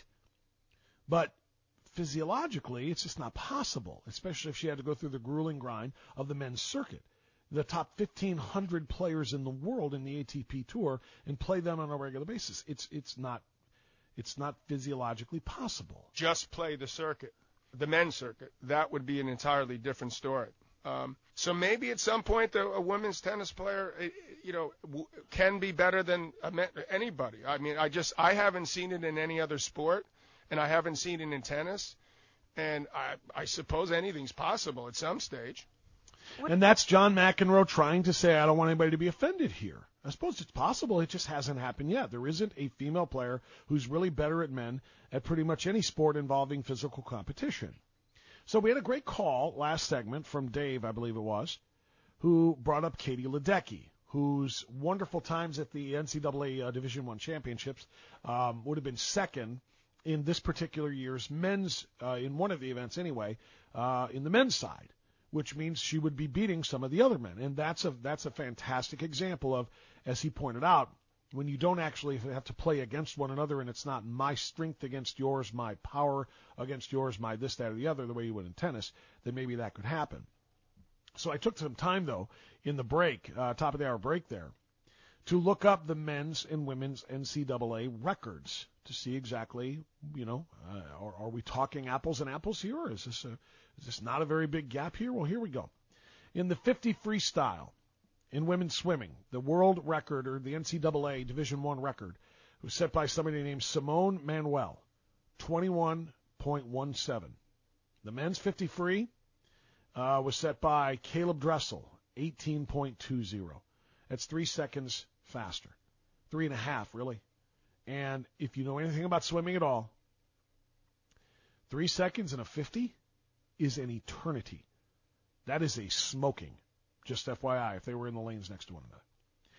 But physiologically, it's just not possible, especially if she had to go through the grueling grind of the men's circuit, the top fifteen hundred players in the world in the A T P Tour, and play them on a regular basis. It's it's not it's not physiologically possible. Just play the circuit, the men's circuit. That would be an entirely different story. Um, so maybe at some point the, a women's tennis player, you know, w- can be better than a men, anybody. I mean, I just I haven't seen it in any other sport, and I haven't seen it in tennis, and I, I suppose anything's possible at some stage. And that's John McEnroe trying to say, I don't want anybody to be offended here. I suppose it's possible. It just hasn't happened yet. There isn't a female player who's really better at men at pretty much any sport involving physical competition. So we had a great call last segment from Dave, I believe it was, who brought up Katie Ledecky, whose wonderful times at the N C double A uh, Division I championships um, would have been second in this particular year's men's, uh, in one of the events anyway, uh, in the men's side, which means she would be beating some of the other men. And that's a that's a fantastic example of, as he pointed out, when you don't actually have to play against one another and it's not my strength against yours, my power against yours, my this, that, or the other, the way you would in tennis, then maybe that could happen. So I took some time, though, in the break, uh, top of the hour break there, to look up the men's and women's N C double A records to see exactly, you know, uh, are, are we talking apples and apples here, or is this, a, is this not a very big gap here? Well, here we go. In the fifty freestyle, in women's swimming, the world record, or the N C double A Division I record, was set by somebody named Simone Manuel, twenty-one point one seven. The men's fifty free uh, was set by Caleb Dressel, eighteen point two zero. That's three seconds faster. Three and a half, really. And if you know anything about swimming at all, three seconds in a fifty is an eternity. That is a smoking. Just F Y I, if they were in the lanes next to one another.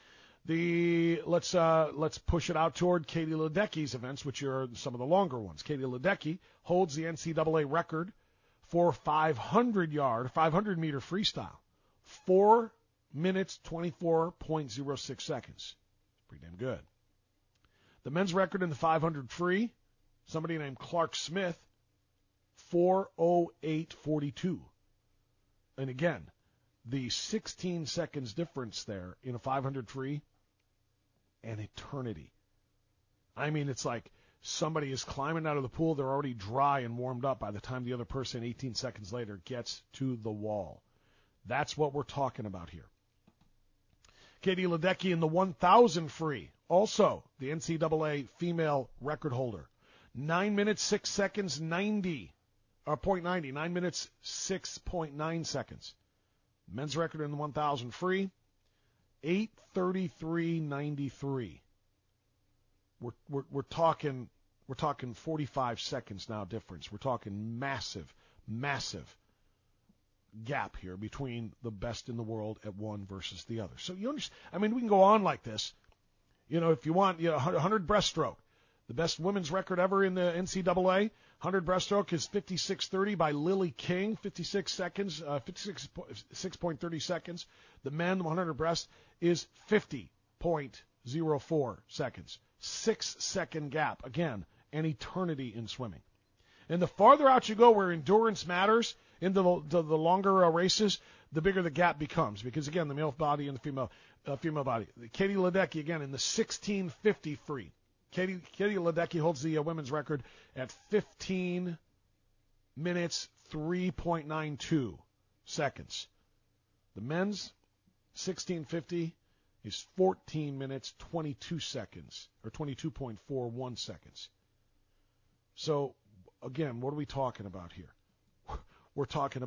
The let's uh, let's push it out toward Katie Ledecky's events, which are some of the longer ones. Katie Ledecky holds the N C double A record for five hundred yard, five hundred meter freestyle, four minutes twenty-four point zero six seconds. Pretty damn good. The men's record in the five hundred free, somebody named Clark Smith, four oh eight forty-two. And again, the sixteen seconds difference there in a five hundred free, an eternity. I mean, it's like somebody is climbing out of the pool, they're already dry and warmed up by the time the other person eighteen seconds later gets to the wall. That's what we're talking about here. Katie Ledecky in the one thousand free, also the N C double A female record holder. nine minutes, six seconds, ninety, or point ninety, nine minutes, six point nine seconds. Men's record in the one thousand free, eight thirty-three ninety-three. We're we're we're talking we're talking forty-five seconds now difference. We're talking massive, massive gap here between the best in the world at one versus the other. So you understand? I mean, we can go on like this. You know, if you want, you know, one hundred breaststroke, the best women's record ever in the N C double A. one hundred breaststroke is fifty-six thirty by Lily King, fifty-six seconds, uh, fifty-six point three zero seconds. The men one hundred breast is fifty point zero four seconds. Six second gap. Again, an eternity in swimming. And the farther out you go where endurance matters, into the, the, the longer uh, races, the bigger the gap becomes. Because, again, the male body and the female uh, female body. Katie Ledecky, again, in the sixteen fifty free. Katie, Katie Ledecky holds the uh, women's record at fifteen minutes, three point nine two seconds. The men's sixteen fifty is fourteen minutes, twenty-two seconds, or twenty-two point four one seconds. So, again, what are we talking about here? We're talking about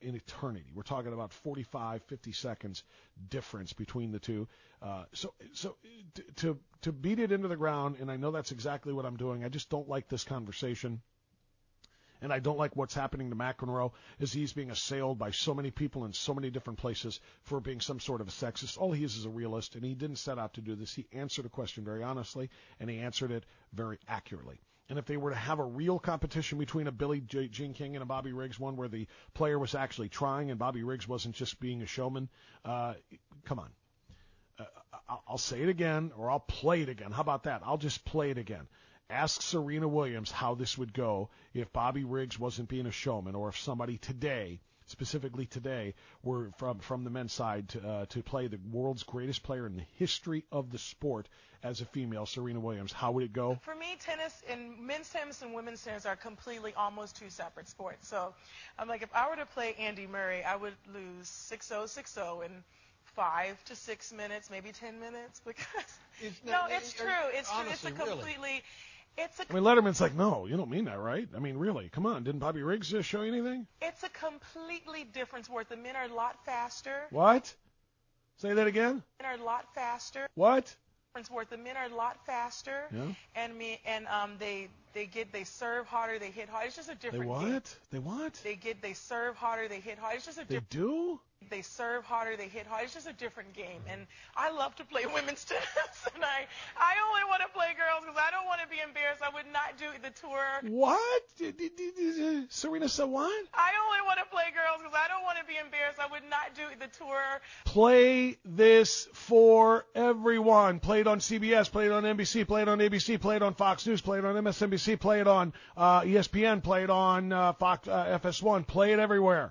an eternity. We're talking about forty-five, fifty seconds difference between the two. Uh, so so to to beat it into the ground, and I know that's exactly what I'm doing. I just don't like this conversation. And I don't like what's happening to McEnroe as he's being assailed by so many people in so many different places for being some sort of a sexist. All he is is a realist, and he didn't set out to do this. He answered a question very honestly, and he answered it very accurately. And if they were to have a real competition between a Billie Jean King and a Bobby Riggs, one where the player was actually trying and Bobby Riggs wasn't just being a showman, uh, come on. Uh, I'll say it again, or I'll play it again. How about that? I'll just play it again. Ask Serena Williams how this would go if Bobby Riggs wasn't being a showman, or if somebody today, specifically today, were from, from the men's side to, uh, to play the world's greatest player in the history of the sport as a female, Serena Williams. How would it go? For me, tennis and men's tennis and women's tennis are completely almost two separate sports. So I'm like, if I were to play Andy Murray, I would lose six oh, six oh in five to six minutes, maybe ten minutes. Because it's, no, it's true. It's honestly, true. It's a completely. Really. It's a, I mean, Letterman's like, no, you don't mean that, right? I mean, really, come on. Didn't Bobby Riggs uh, show you anything? It's a completely different sport. The men are a lot faster. What? Say that again? The men are a lot faster. What? Sport. The men are a lot faster. Yeah. And me and um they they get they serve harder, they hit harder. It's just a different They what? game. They what? They get they serve harder, they hit harder. It's just a They different. do? They serve harder, they hit harder. It's just a different game. And I love to play women's tennis. And I, I only want to play girls because I don't want to be embarrassed. I would not do the tour. What? Serena said what? I only want to play girls because I don't want to be embarrassed. I would not do the tour. Play this for everyone. Play it on C B S, play it on N B C, play it on A B C, play it on Fox News, play it on M S N B C, play it on uh, E S P N, play it on uh, Fox uh, F S one. Play it everywhere.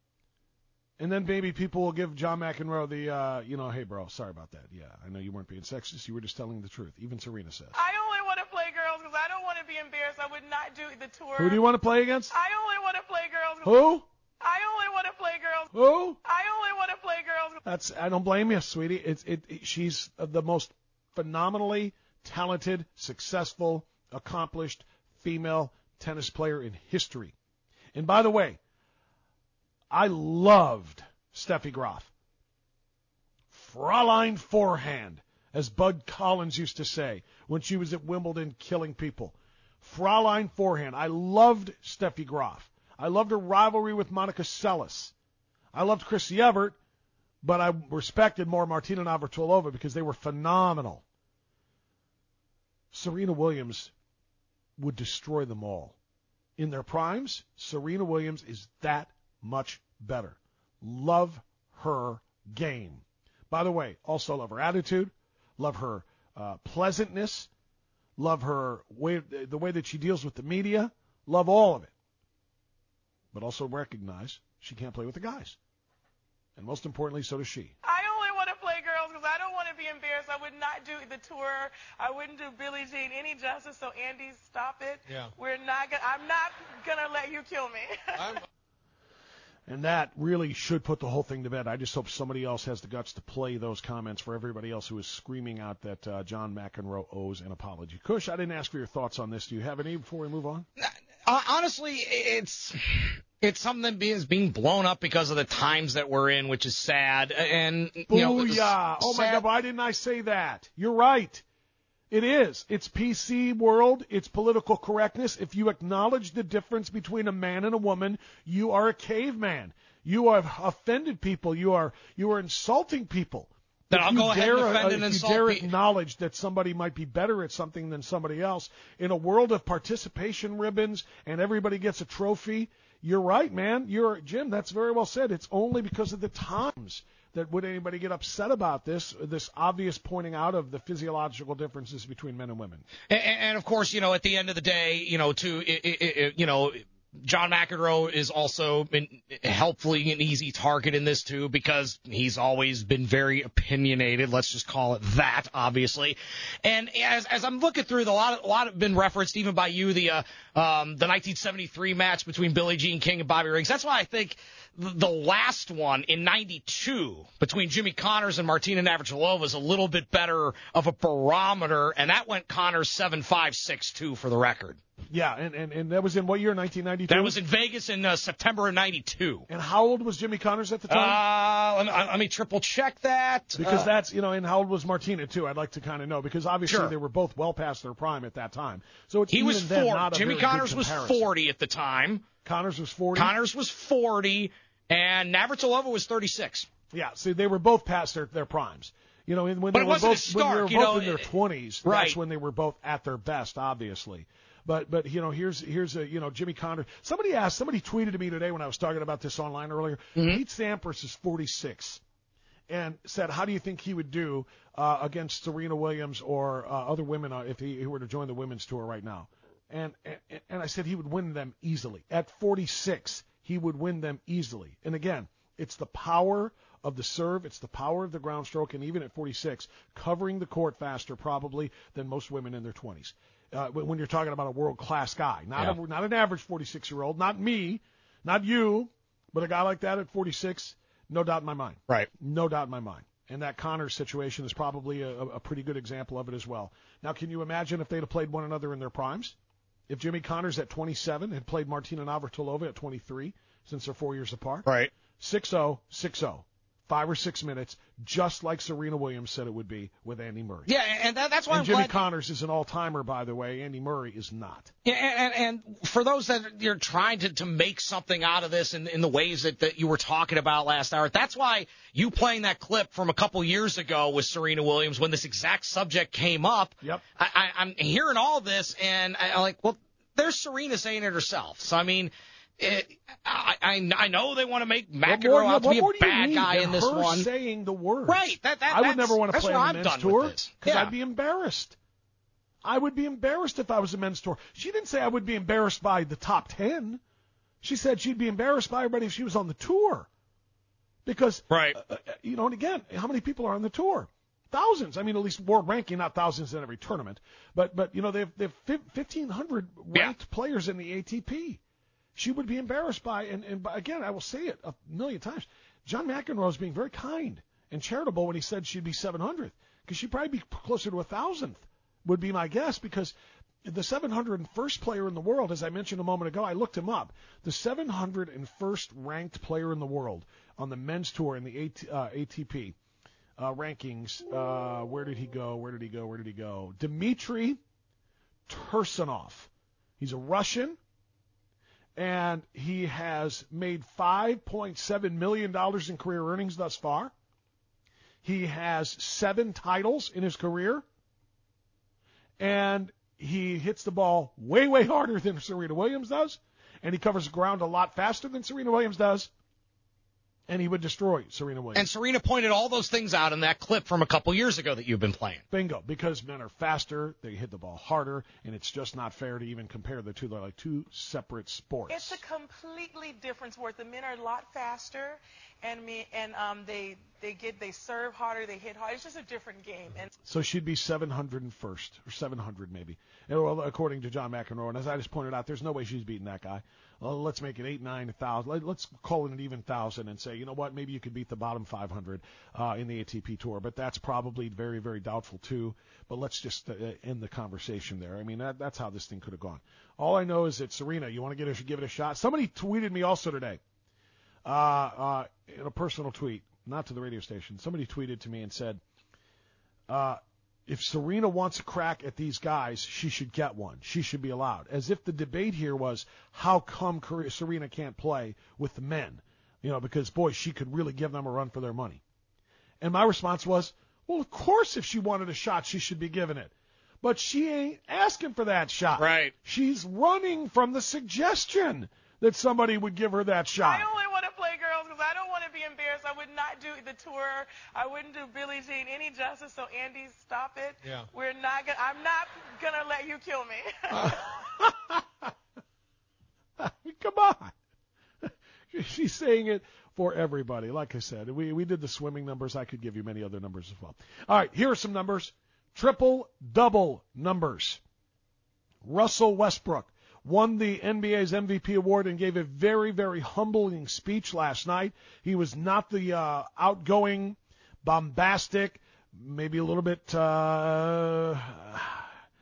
And then maybe people will give John McEnroe the, uh, you know, hey, bro, sorry about that. Yeah, I know you weren't being sexist. You were just telling the truth. Even Serena says. I only want to play girls because I don't want to be embarrassed. I would not do the tour. Who do you want to play against? I only want to play girls. Who? I only want to play girls. Who? I only want to play girls. That's. I don't blame you, sweetie. It's. It, it. She's the most phenomenally talented, successful, accomplished female tennis player in history. And by the way, I loved Steffi Graf. Fräulein Forehand, as Bud Collins used to say when she was at Wimbledon killing people. Fräulein Forehand. I loved Steffi Graf. I loved her rivalry with Monica Seles. I loved Chrissy Evert, but I respected more Martina Navratilova because they were phenomenal. Serena Williams would destroy them all. In their primes, Serena Williams is that much better. Love her game. By the way, also love her attitude, love her uh, pleasantness, love her way, the way that she deals with the media, love all of it. But also recognize she can't play with the guys. And most importantly, so does she. I only want to play girls because I don't want to be embarrassed. I would not do the tour. I wouldn't do Billie Jean any justice. So Andy, stop it. Yeah. We're not gonna. I'm not gonna let you kill me. I'm, And that really should put the whole thing to bed. I just hope somebody else has the guts to play those comments for everybody else who is screaming out that uh, John McEnroe owes an apology. Kush, I didn't ask for your thoughts on this. Do you have any before we move on? Uh, honestly, it's it's something that is being blown up because of the times that we're in, which is sad. And you know, Booyah! Oh, my sad. God, why didn't I say that? You're right. It is. It's P C world. It's political correctness. If you acknowledge the difference between a man and a woman, you are a caveman. You have offended people. You are you are insulting people. Then If I'll you go ahead dare, and offend uh, and if insult you dare me. acknowledge that somebody might be better at something than somebody else, in a world of participation ribbons and everybody gets a trophy, you're right, man. You're Jim. That's very well said. It's only because of the times that would anybody get upset about this, this obvious pointing out of the physiological differences between men and women. And, and of course, you know, at the end of the day, you know, to it, it, it, you know. John McEnroe is also been helpfully an easy target in this, too, because he's always been very opinionated. Let's just call it that, obviously. And as as I'm looking through, the, a lot of, a lot have been referenced even by you, the uh, um, the nineteen seventy-three match between Billie Jean King and Bobby Riggs. That's why I think the last one in ninety-two between Jimmy Connors and Martina Navratilova is a little bit better of a barometer, and that went Connors seven five, six two for the record. Yeah, and, and, and that was in what year, nineteen ninety-two? That was in Vegas in uh, September of ninety-two. And how old was Jimmy Connors at the time? Uh, let me, let me triple check that. Because uh, that's, you know, and how old was Martina, too? I'd like to kind of know, because obviously sure. they were both well past their prime at that time. So it's he even was then four. not a Jimmy very Connors good was comparison. forty at the time. Connors was forty? Connors was forty, and Navratilova was thirty-six. Yeah, see, they were both past their, their primes. You know, when but they it were wasn't both, stark, when they were you both know, in their twenties, right. that's when they were both at their best, obviously. But, but you know, here's here's a, you know, Jimmy Connors. Somebody asked, somebody tweeted to me today when I was talking about this online earlier, mm-hmm. Pete Sampras is forty-six, and said, how do you think he would do uh, against Serena Williams or uh, other women uh, if he, he were to join the women's tour right now? And, and and I said he would win them easily. At forty-six, he would win them easily. And again, it's the power of the serve, it's the power of the ground stroke, and even at forty-six, covering the court faster probably than most women in their twenties. Uh, when you're talking about a world-class guy, not yeah. a, not an average forty-six-year-old, not me, not you, but a guy like that at forty-six, no doubt in my mind. Right. No doubt in my mind. And that Connors situation is probably a, a pretty good example of it as well. Now, can you imagine if they'd have played one another in their primes? If Jimmy Connors at twenty-seven had played Martina Navratilova at twenty-three, since they're four years apart? Right. six oh, six oh. Five or six minutes, just like Serena Williams said it would be with Andy Murray. Yeah, and that, that's why and I'm Jimmy glad... Connors is an all-timer, by the way. Andy Murray is not. Yeah, and, and for those that you're trying to, to make something out of this in, in the ways that, that you were talking about last hour, that's why you playing that clip from a couple years ago with Serena Williams when this exact subject came up, yep. I, I, I'm hearing all this, and I, I'm like, well, there's Serena saying it herself. So, I mean... It, I, I I know they want to make McEnroe out to be a bad guy in this her one. saying the words. Right. That, that, I would never want to play on the men's tour because yeah. I'd be embarrassed. I would be embarrassed if I was a men's tour. She didn't say I would be embarrassed by the top ten. She said she'd be embarrassed by everybody if she was on the tour. Because, right. uh, you know, and again, how many people are on the tour? Thousands. I mean, at least world ranking, not thousands in every tournament. But, but you know, they have, they have fifteen hundred ranked yeah. players in the A T P. She would be embarrassed by, and, and again, I will say it a million times, John McEnroe is being very kind and charitable when he said she'd be seven hundredth, because she'd probably be closer to one thousandth, would be my guess, because the seven hundred first player in the world, as I mentioned a moment ago, I looked him up, the seven hundred first ranked player in the world on the men's tour in the A T P uh, rankings, uh, where did he go, where did he go, where did he go? Dmitry Tursunov. He's a Russian. And he has made five point seven million dollars in career earnings thus far. He has seven titles in his career. And he hits the ball way, way harder than Serena Williams does. And he covers the ground a lot faster than Serena Williams does. And he would destroy Serena Williams. And Serena pointed all those things out in that clip from a couple years ago that you've been playing. Bingo. Because men are faster, they hit the ball harder, and it's just not fair to even compare the two. They're like two separate sports. It's a completely different sport. The men are a lot faster, and me and um they they get they serve harder, they hit harder. It's just a different game. And so she'd be seven hundred first, or seven hundred maybe. And, well, according to John McEnroe, and as I just pointed out, there's no way she's beating that guy. Well, let's make it eight, nine, thousand. Let's call it an even thousand and say, you know what, maybe you could beat the bottom five hundred uh, in the A T P Tour, but that's probably very, very doubtful too. But let's just uh, end the conversation there. I mean, that, that's how this thing could have gone. All I know is that Serena, you want to get a, give it a shot. Somebody tweeted me also today, uh, uh, in a personal tweet, not to the radio station. Somebody tweeted to me and said, uh, if Serena wants a crack at these guys, she should get one. She should be allowed. As if the debate here was, how come Serena can't play with the men? You know, because, boy, she could really give them a run for their money. And my response was, well, of course, if she wanted a shot, she should be given it. But she ain't asking for that shot. Right. She's running from the suggestion that somebody would give her that shot. I only want to play girls because I don't want to be embarrassed. I would not do the tour. I wouldn't do Billie Jean any justice. So, Andy, stop it. Yeah. We're not gonna. I'm not gonna let you kill me. Come on. She's saying it for everybody. Like I said, we we did the swimming numbers. I could give you many other numbers as well. All right, here are some numbers. Triple double numbers. Russell Westbrook won the N B A's M V P award and gave a very, very humbling speech last night. He was not the uh, outgoing, bombastic, maybe a little bit uh,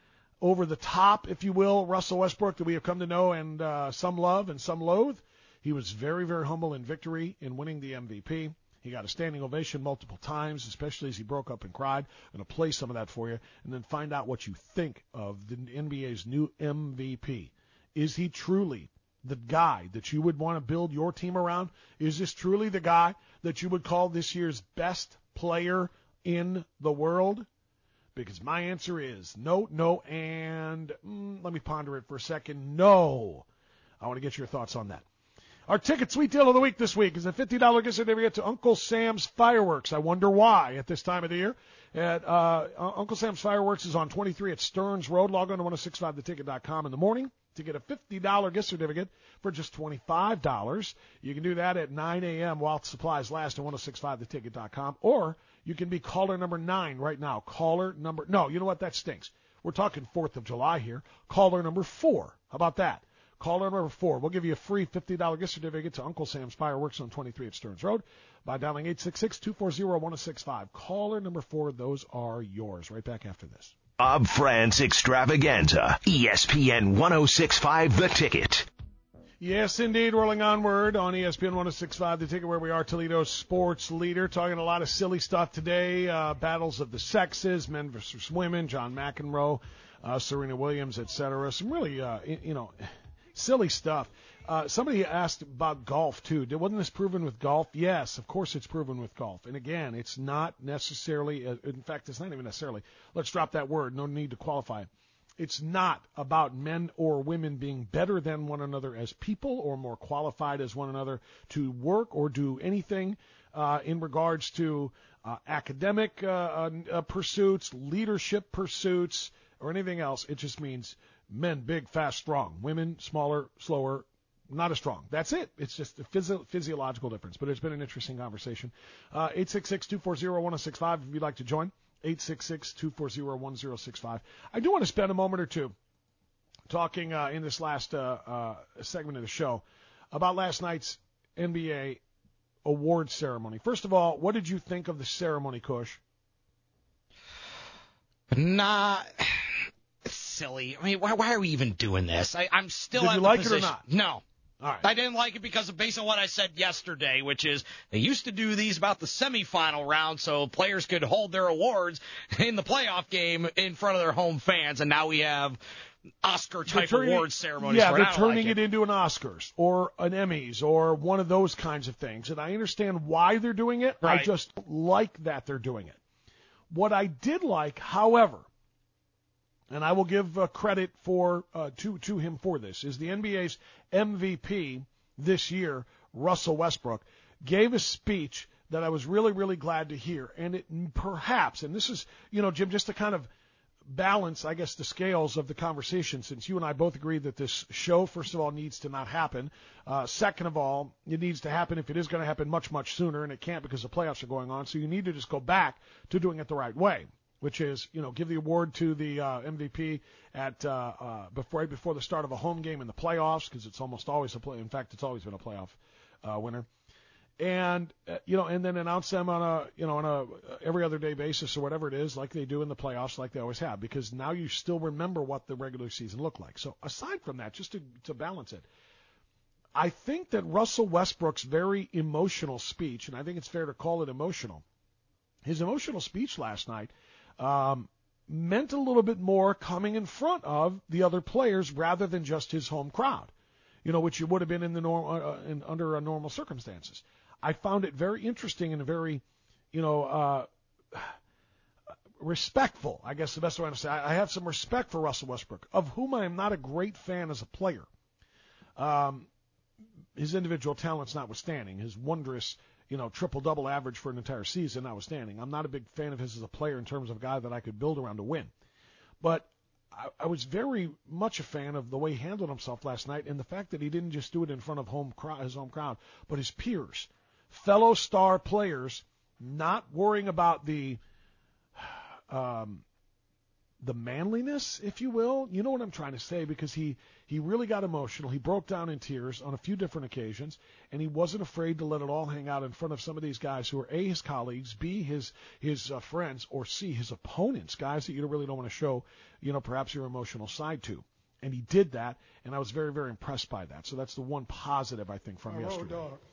over the top, if you will, Russell Westbrook that we have come to know and uh, some love and some loathe. He was very, very humble in victory in winning the M V P. He got a standing ovation multiple times, especially as he broke up and cried. I'm going to play some of that for you and then find out what you think of the N B A's new M V P. Is he truly the guy that you would want to build your team around? Is this truly the guy that you would call this year's best player in the world? Because my answer is no, no, and mm, let me ponder it for a second. No. I want to get your thoughts on that. Our ticket sweet deal of the week this week is a fifty dollars gift certificate to Uncle Sam's Fireworks. I wonder why at this time of the year. At uh, Uncle Sam's Fireworks is on twenty-three at Stearns Road. Log on to ten sixty-five the ticket dot com in the morning to get a fifty dollars gift certificate for just twenty-five dollars. You can do that at nine a.m. while supplies last at ten sixty-five the ticket dot com. Or you can be caller number nine right now. Caller number, no, you know what? That stinks. We're talking fourth of July here. Caller number four. How about that? Caller number four. We'll give you a free fifty dollars gift certificate to Uncle Sam's Fireworks on twenty-three at Stearns Road by dialing eight six six, two four zero, one zero six five. Caller number four. Those are yours. Right back after this. Bob France Extravaganza. E S P N ten sixty-five The Ticket. Yes, indeed. Rolling onward on E S P N ten sixty-five The Ticket, where we are, Toledo's sports leader. Talking a lot of silly stuff today. Uh, battles of the sexes, men versus women, John McEnroe, uh, Serena Williams, et cetera. Some really, uh, you know... silly stuff. Uh, somebody asked about golf, too. Wasn't this proven with golf? Yes, of course it's proven with golf. And, again, it's not necessarily, uh, in fact, it's not even necessarily, let's drop that word, no need to qualify it. It's not about men or women being better than one another as people or more qualified as one another to work or do anything uh, in regards to uh, academic uh, uh, pursuits, leadership pursuits, or anything else. It just means men big, fast, strong. Women smaller, slower, not as strong. That's it. It's just a physio- physiological difference. But it's been an interesting conversation. Uh, eight six six, two four zero, one zero six five if you'd like to join. eight six six, two four zero, one zero six five. I do want to spend a moment or two talking uh, in this last uh, uh, segment of the show about last night's N B A award ceremony. First of all, what did you think of the ceremony, Kush? Nah, it's silly. I mean, why, why are we even doing this? I, I'm still Did at you the like position. it or not? No. All right. I didn't like it because of based on what I said yesterday, which is they used to do these about the semifinal round so players could hold their awards in the playoff game in front of their home fans, and now we have Oscar-type award ceremonies. Yeah, where they're I don't turning like it. it into an Oscars or an Emmys or one of those kinds of things, and I understand why they're doing it. Right. I just like that they're doing it. What I did like, however, and I will give uh, credit for uh, to to him for this, is the N B A's M V P this year, Russell Westbrook, gave a speech that I was really, really glad to hear. And it perhaps, and this is, you know, Jim, just to kind of balance, I guess, the scales of the conversation, since you and I both agree that this show, first of all, needs to not happen. Uh, second of all, it needs to happen if it is going to happen much, much sooner, and it can't because the playoffs are going on. So you need to just go back to doing it the right way, which is, you know, give the award to the uh, M V P at uh, uh, before right before the start of a home game in the playoffs, because it's almost always a play. In fact, it's always been a playoff uh, winner, and uh, you know, and then announce them on a you know on a every other day basis or whatever it is, like they do in the playoffs, like they always have, because now you still remember what the regular season looked like. So aside from that, just to to balance it, I think that Russell Westbrook's very emotional speech, and I think it's fair to call it emotional, his emotional speech last night. Um, meant a little bit more coming in front of the other players rather than just his home crowd, you know, which it would have been in the norm, uh, in, under uh, normal circumstances. I found it very interesting and very, you know, uh, respectful, I guess the best way to say it. I have some respect for Russell Westbrook, of whom I am not a great fan as a player. Um, his individual talents notwithstanding, his wondrous you know, triple-double average for an entire season notwithstanding. I'm not a big fan of his as a player in terms of a guy that I could build around to win. But I, I was very much a fan of the way he handled himself last night and the fact that he didn't just do it in front of home crowd, his home crowd, but his peers, fellow star players, not worrying about the um, the manliness, if you will. You know what I'm trying to say, because he, he really got emotional. He broke down in tears on a few different occasions, and he wasn't afraid to let it all hang out in front of some of these guys who are A, his colleagues, B, his his uh, friends, or C, his opponents, guys that you really don't want to show, you know, perhaps your emotional side to. And he did that, and I was very, very impressed by that. So that's the one positive, I think, from My yesterday. road dog.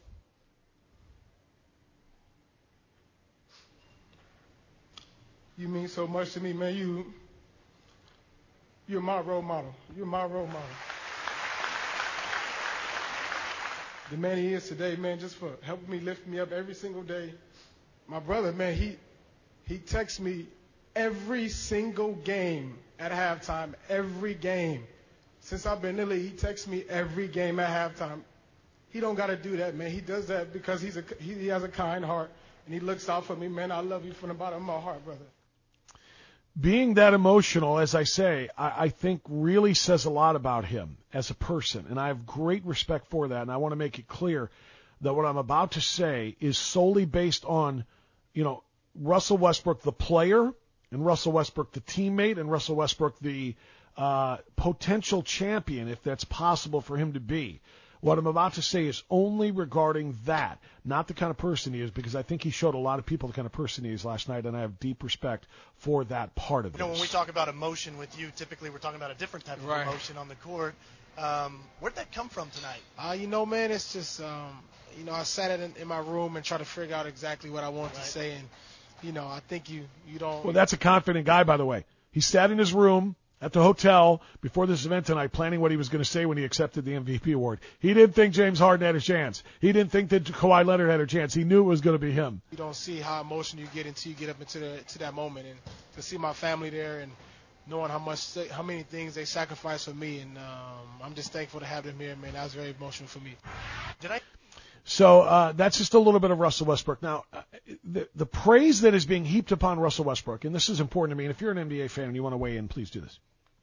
You mean so much to me, man. You, you're my role model. You're my role model. The man he is today, man, just for helping me lift me up every single day. My brother, man, he he texts me every single game at halftime, every game. Since I've been in the league, he texts me every game at halftime. He don't got to do that, man. He does that because he's a he, he has a kind heart, and he looks out for me, man. I love you from the bottom of my heart, brother. Being that emotional, as I say, I, I think really says a lot about him as a person, and I have great respect for that, and I want to make it clear that what I'm about to say is solely based on, you know, Russell Westbrook, the player, and Russell Westbrook, the teammate, and Russell Westbrook, the uh, potential champion, if that's possible for him to be. What I'm about to say is only regarding that, not the kind of person he is, because I think he showed a lot of people the kind of person he is last night, and I have deep respect for that part of it. You know, when we talk about emotion with you, typically we're talking about a different type of Right. emotion on the court. Um, where'd that come from tonight? Uh, you know, man, it's just, um, you know, I sat in, in my room and tried to figure out exactly what I wanted Right. to say, and, you know, I think you, you don't. Well, that's a confident guy, by the way. He sat in his room at the hotel before this event tonight planning what he was going to say when he accepted the M V P award. He didn't think James Harden had a chance. He didn't think that Kawhi Leonard had a chance. He knew it was going to be him. You don't see how emotional you get until you get up into the, to that moment, and to see my family there and knowing how much, how many things they sacrificed for me, and um, I'm just thankful to have them here, man. That was very emotional for me. Did I? So uh, that's just a little bit of Russell Westbrook. Now, uh, the, the praise that is being heaped upon Russell Westbrook, and this is important to me, and if you're an N B A fan and you want to weigh in, please do this.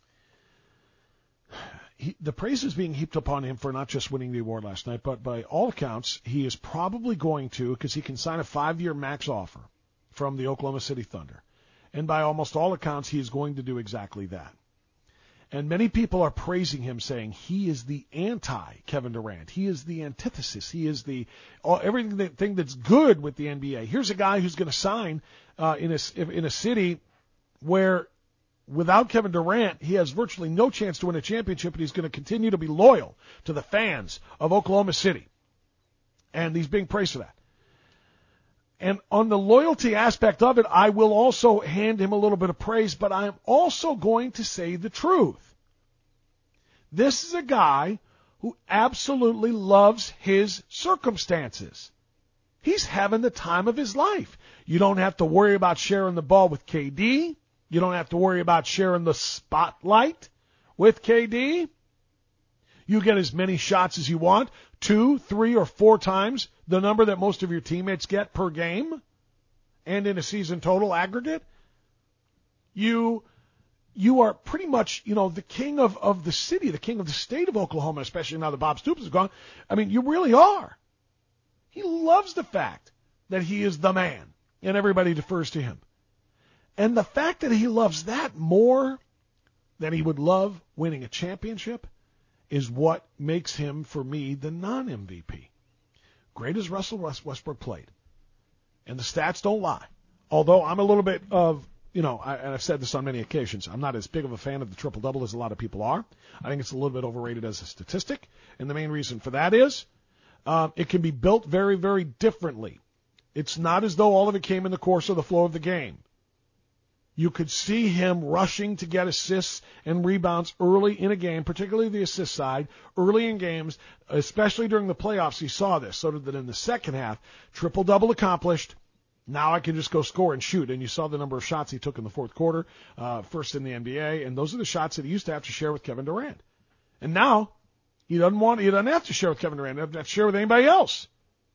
He, the praise is being heaped upon him for not just winning the award last night, but by all accounts, he is probably going to, because he can sign a five-year max offer from the Oklahoma City Thunder. And by almost all accounts, he is going to do exactly that. And many people are praising him, saying he is the anti-Kevin Durant. He is the antithesis. He is the all, everything that, thing that's good with the N B A. Here's a guy who's going to sign uh, in a in a city where, without Kevin Durant, he has virtually no chance to win a championship, and he's going to continue to be loyal to the fans of Oklahoma City. And he's being praised for that. And on the loyalty aspect of it, I will also hand him a little bit of praise, but I'm also going to say the truth. This is a guy who absolutely loves his circumstances. He's having the time of his life. You don't have to worry about sharing the ball with K D. You don't have to worry about sharing the spotlight with K D. You get as many shots as you want, two, three, or four times the number that most of your teammates get per game, and in a season total aggregate. You you are pretty much, you know, the king of, of the city, the king of the state of Oklahoma, especially now that Bob Stoops is gone. I mean, you really are. He loves the fact that he is the man, and everybody defers to him. And the fact that he loves that more than he would love winning a championship is what makes him, for me, the non-M V P. Great as Russell Westbrook played. And the stats don't lie. Although I'm a little bit of, you know, I, and I've said this on many occasions, I'm not as big of a fan of the triple-double as a lot of people are. I think it's a little bit overrated as a statistic. And the main reason for that is um, it can be built very, very differently. It's not as though all of it came in the course of the flow of the game. You could see him rushing to get assists and rebounds early in a game, particularly the assist side, early in games, especially during the playoffs. He saw this, so that in the second half, triple-double accomplished. Now I can just go score and shoot. And you saw the number of shots he took in the fourth quarter, uh, first in the N B A, and those are the shots that he used to have to share with Kevin Durant. And now he doesn't want, he doesn't have to share with Kevin Durant. He doesn't have to share with anybody else.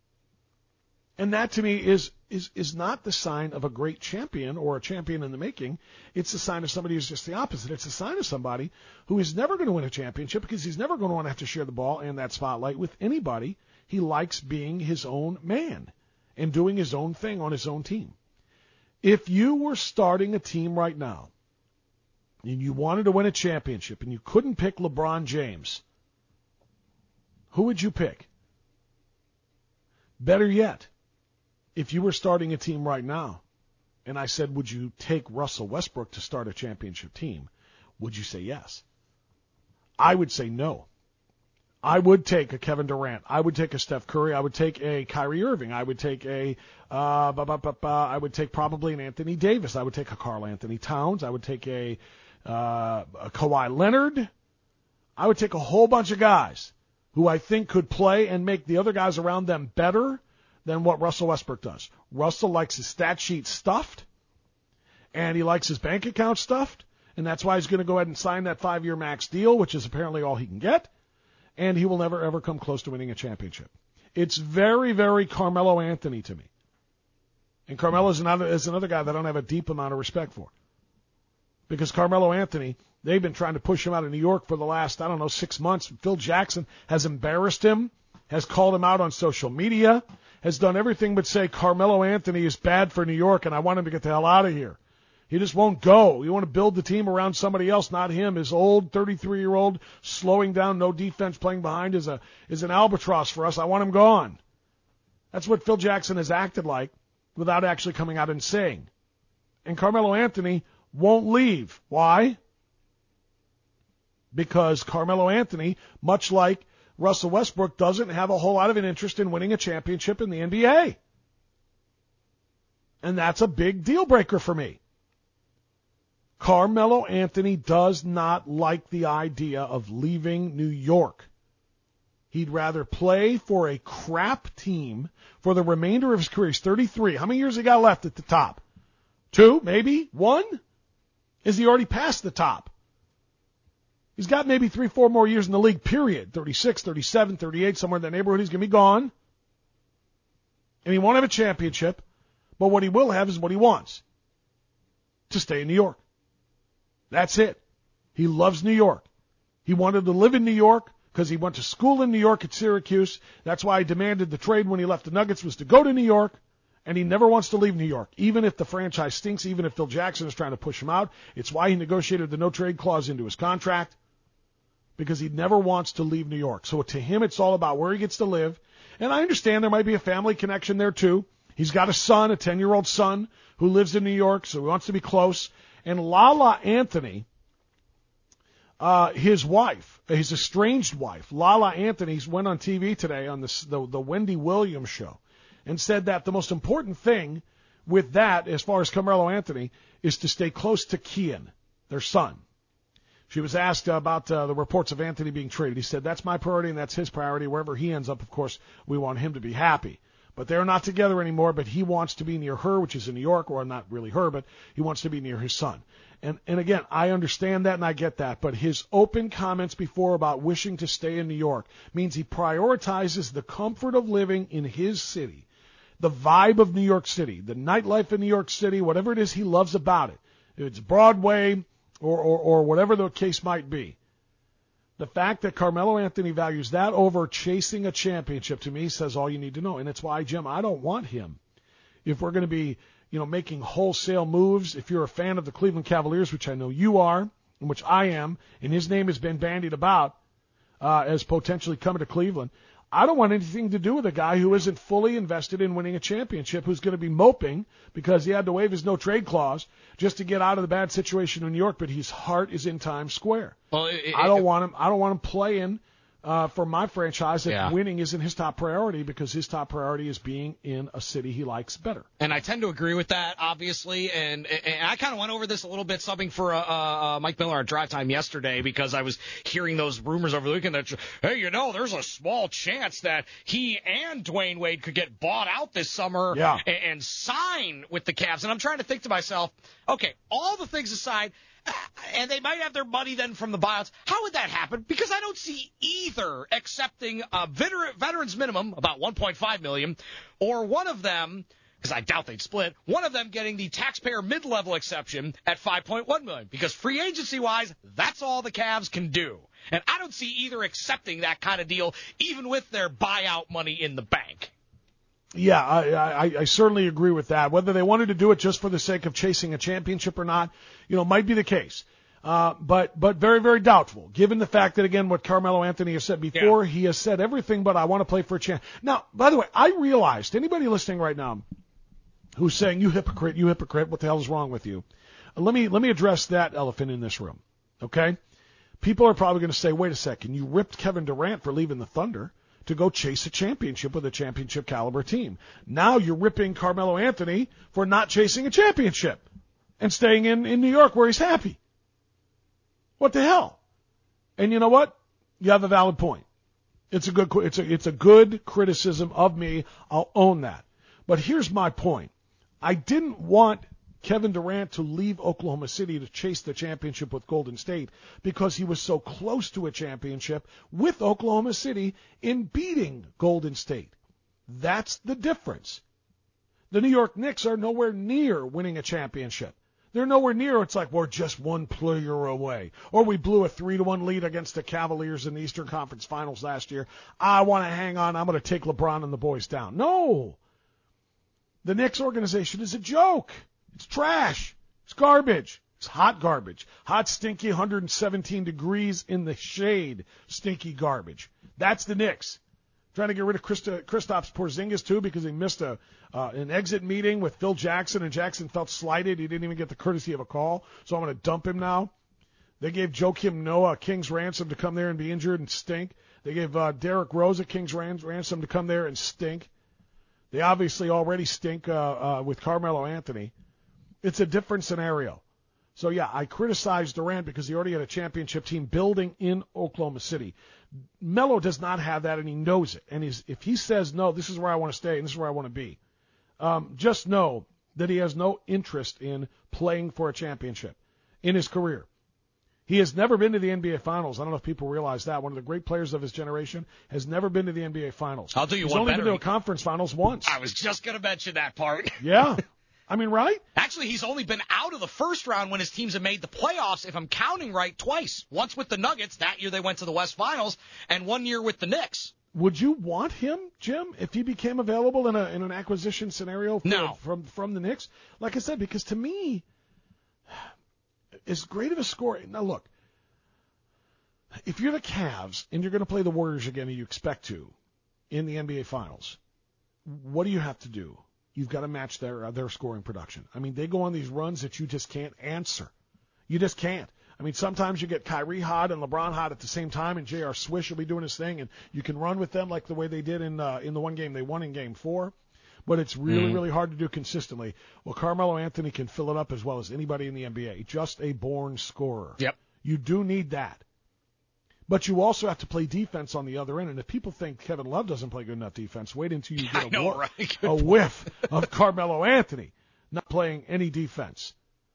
And that, to me, is, is, is not the sign of a great champion or a champion in the making. It's a sign of somebody who's just the opposite. It's a sign of somebody who is never going to win a championship because he's never going to want to have to share the ball and that spotlight with anybody. He likes being his own man and doing his own thing on his own team. If you were starting a team right now and you wanted to win a championship, and you couldn't pick LeBron James, who would you pick? Better yet, if you were starting a team right now, and I said, would you take Russell Westbrook to start a championship team, would you say yes? I would say no. I would take a Kevin Durant. I would take a Steph Curry. I would take a Kyrie Irving. I would take a, uh, bah, bah, bah, bah, I would take probably an Anthony Davis. I would take a Karl Anthony Towns. I would take a, uh, a Kawhi Leonard. I would take a whole bunch of guys who I think could play and make the other guys around them better than what Russell Westbrook does. Russell likes his stat sheet stuffed, and he likes his bank account stuffed, and that's why he's going to go ahead and sign that five-year max deal, which is apparently all he can get. And he will never, ever come close to winning a championship. It's very, very Carmelo Anthony to me. And Carmelo is another, is another guy that I don't have a deep amount of respect for. Because Carmelo Anthony, they've been trying to push him out of New York for the last, I don't know, six months. Phil Jackson has embarrassed him, has called him out on social media, has done everything but say Carmelo Anthony is bad for New York and I want him to get the hell out of here. He just won't go. You want to build the team around somebody else, not him. His old thirty-three-year-old slowing down, no defense, playing behind is a is an albatross for us. I want him gone. That's what Phil Jackson has acted like without actually coming out and saying. And Carmelo Anthony won't leave. Why? Because Carmelo Anthony, much like Russell Westbrook, doesn't have a whole lot of an interest in winning a championship in the N B A. And that's a big deal breaker for me. Carmelo Anthony does not like the idea of leaving New York. He'd rather play for a crap team for the remainder of his career. He's thirty-three. How many years he got left at the top? Two, maybe? One? Is he already past the top? He's got maybe three, four more years in the league, period. thirty-six, thirty-seven, thirty-eight, somewhere in that neighborhood. He's going to be gone. And he won't have a championship. But what he will have is what he wants. To stay in New York. That's it. He loves New York. He wanted to live in New York because he went to school in New York at Syracuse. That's why he demanded the trade when he left the Nuggets was to go to New York, and he never wants to leave New York, even if the franchise stinks, even if Phil Jackson is trying to push him out. It's why he negotiated the no-trade clause into his contract, because he never wants to leave New York. So to him, it's all about where he gets to live. And I understand there might be a family connection there, too. He's got a son, a ten-year-old son, who lives in New York, so he wants to be close. And Lala Anthony, uh, his wife, his estranged wife, Lala Anthony, went on T V today on this, the, the Wendy Williams show and said that the most important thing with that, as far as Carmelo Anthony, is to stay close to Kian, their son. She was asked about uh, the reports of Anthony being traded. He said, that's my priority and that's his priority. Wherever he ends up, of course, we want him to be happy. But they're not together anymore, but he wants to be near her, which is in New York, or not really her, but he wants to be near his son. And, and again, I understand that and I get that, but his open comments before about wishing to stay in New York means he prioritizes the comfort of living in his city, the vibe of New York City, the nightlife in New York City, whatever it is he loves about it. If it's Broadway or, or, or whatever the case might be. The fact that Carmelo Anthony values that over chasing a championship, to me, says all you need to know. And it's why, Jim, I don't want him. If we're going to be, you know, making wholesale moves, if you're a fan of the Cleveland Cavaliers, which I know you are, and which I am, and his name has been bandied about uh, as potentially coming to Cleveland, I don't want anything to do with a guy who isn't fully invested in winning a championship, who's going to be moping because he had to waive his no-trade clause just to get out of the bad situation in New York, but his heart is in Times Square. Well, it, I don't it, want him. I don't want him playing uh, for my franchise if yeah. winning isn't his top priority, because his top priority is being in a city he likes better. And I tend to agree with that, obviously. And, and I kind of went over this a little bit, subbing for uh, uh, Mike Miller at Drive Time yesterday, because I was hearing those rumors over the weekend that, hey, you know, there's a small chance that he and Dwayne Wade could get bought out this summer yeah. and, and sign with the Cavs. And I'm trying to think to myself, okay, all the things aside, and they might have their money then from the buyouts. How would that happen? Because I don't see either accepting a veteran, veterans minimum, about one point five million dollars, or one of them, because I doubt they'd split, one of them getting the taxpayer mid-level exception at five point one million dollars. Because free agency-wise, that's all the Cavs can do. And I don't see either accepting that kind of deal, even with their buyout money in the bank. Yeah, I, I, I certainly agree with that. Whether they wanted to do it just for the sake of chasing a championship or not, you know, might be the case. Uh, but but very, very doubtful, given the fact that, again, what Carmelo Anthony has said before, yeah. he has said everything but I want to play for a chance. Now, by the way, I realized, anybody listening right now who's saying, you hypocrite, you hypocrite, what the hell is wrong with you? Uh, let me let me address that elephant in this room, okay? People are probably going to say, wait a second, you ripped Kevin Durant for leaving the Thunder to go chase a championship with a championship caliber team. Now you're ripping Carmelo Anthony for not chasing a championship and staying in, in New York where he's happy. What the hell? And you know what? You have a valid point. It's a good, it's a, it's a good criticism of me. I'll own that. But here's my point. I didn't want Kevin Durant to leave Oklahoma City to chase the championship with Golden State because he was so close to a championship with Oklahoma City in beating Golden State. That's the difference. The New York Knicks are nowhere near winning a championship. They're nowhere near. It's like we're just one player away. Or we blew a three to one lead against the Cavaliers in the Eastern Conference Finals last year. I want to hang on. I'm going to take LeBron and the boys down. No. The Knicks organization is a joke. It's trash. It's garbage. It's hot garbage. Hot, stinky, one hundred seventeen degrees in the shade, stinky garbage. That's the Knicks. Trying to get rid of Christa, Kristaps Porzingis, too, because he missed a uh, an exit meeting with Phil Jackson, and Jackson felt slighted. He didn't even get the courtesy of a call, so I'm going to dump him now. They gave Joakim Noah a king's ransom to come there and be injured and stink. They gave uh, Derrick Rose a king's ransom to come there and stink. They obviously already stink uh, uh, with Carmelo Anthony. It's a different scenario. So, yeah, I criticized Durant because he already had a championship team building in Oklahoma City. Melo does not have that, and he knows it. And he's, if he says, no, this is where I want to stay and this is where I want to be, um, just know that he has no interest in playing for a championship in his career. He has never been to the N B A Finals. I don't know if people realize that. One of the great players of his generation has never been to the N B A Finals. I'll do you He's one only better. been to a conference finals once. I was just going to mention that part. Yeah. I mean, right? Actually, he's only been out of the first round when his teams have made the playoffs, if I'm counting right, twice. Once with the Nuggets. That year they went to the West Finals, and one year with the Knicks. Would you want him, Jim, if he became available in a in an acquisition scenario for, no. from from the Knicks? Like I said, because to me, as great of a scorer. Now, look, if you're the Cavs and you're going to play the Warriors again, and you expect to, in the N B A Finals, what do you have to do? You've got to match their uh, their scoring production. I mean, they go on these runs that you just can't answer. You just can't. I mean, sometimes you get Kyrie hot and LeBron hot at the same time, and J R. Swish will be doing his thing, and you can run with them like the way they did in uh, in the one game they won in Game Four. But it's really, mm-hmm. really hard to do consistently. Well, Carmelo Anthony can fill it up as well as anybody in the N B A. Just a born scorer. Yep. You do need that. But you also have to play defense on the other end. And if people think Kevin Love doesn't play good enough defense, wait until you get a, know, war- right? a whiff of Carmelo Anthony not playing any defense.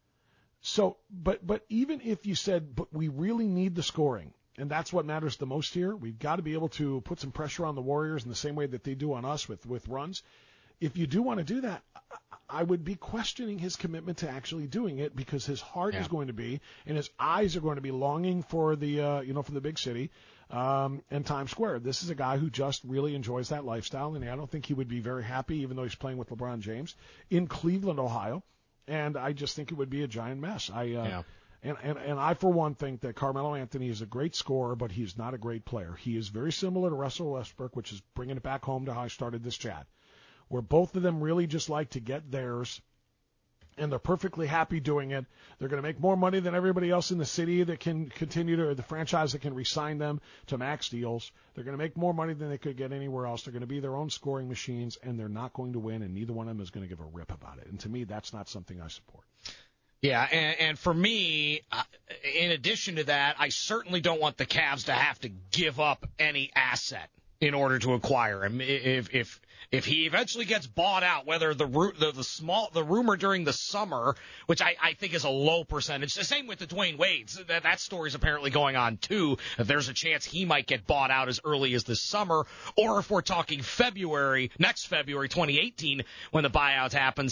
So, but but even if you said, but we really need the scoring, and that's what matters the most here, we've got to be able to put some pressure on the Warriors in the same way that they do on us with, with runs. If you do want to do that, I would be questioning his commitment to actually doing it, because his heart yeah. is going to be, and his eyes are going to be longing for the, uh, you know, for the big city um, and Times Square. This is a guy who just really enjoys that lifestyle, and I don't think he would be very happy, even though he's playing with LeBron James, in Cleveland, Ohio. And I just think it would be a giant mess. I, uh, yeah. and, and, and I, for one, think that Carmelo Anthony is a great scorer, but he's not a great player. He is very similar to Russell Westbrook, which is bringing it back home to how I started this chat, where both of them really just like to get theirs, and they're perfectly happy doing it. They're going to make more money than everybody else in the city that can continue to, or the franchise that can re-sign them to max deals. They're going to make more money than they could get anywhere else. They're going to be their own scoring machines, and they're not going to win, and neither one of them is going to give a rip about it. And to me, that's not something I support. Yeah, and, and for me, uh, in addition to that, I certainly don't want the Cavs to have to give up any asset in order to acquire him. If if if he eventually gets bought out, whether the the, the small the rumor during the summer, which I, I think is a low percentage, the same with the Dwayne Wades. That that story is apparently going on too. If there's a chance he might get bought out as early as this summer, or if we're talking February, next February, twenty eighteen, when the buyout happens,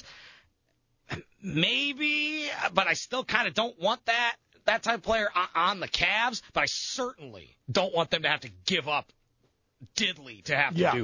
maybe. But I still kind of don't want that that type of player on the Cavs. But I certainly don't want them to have to give up diddly to have yeah. to do it.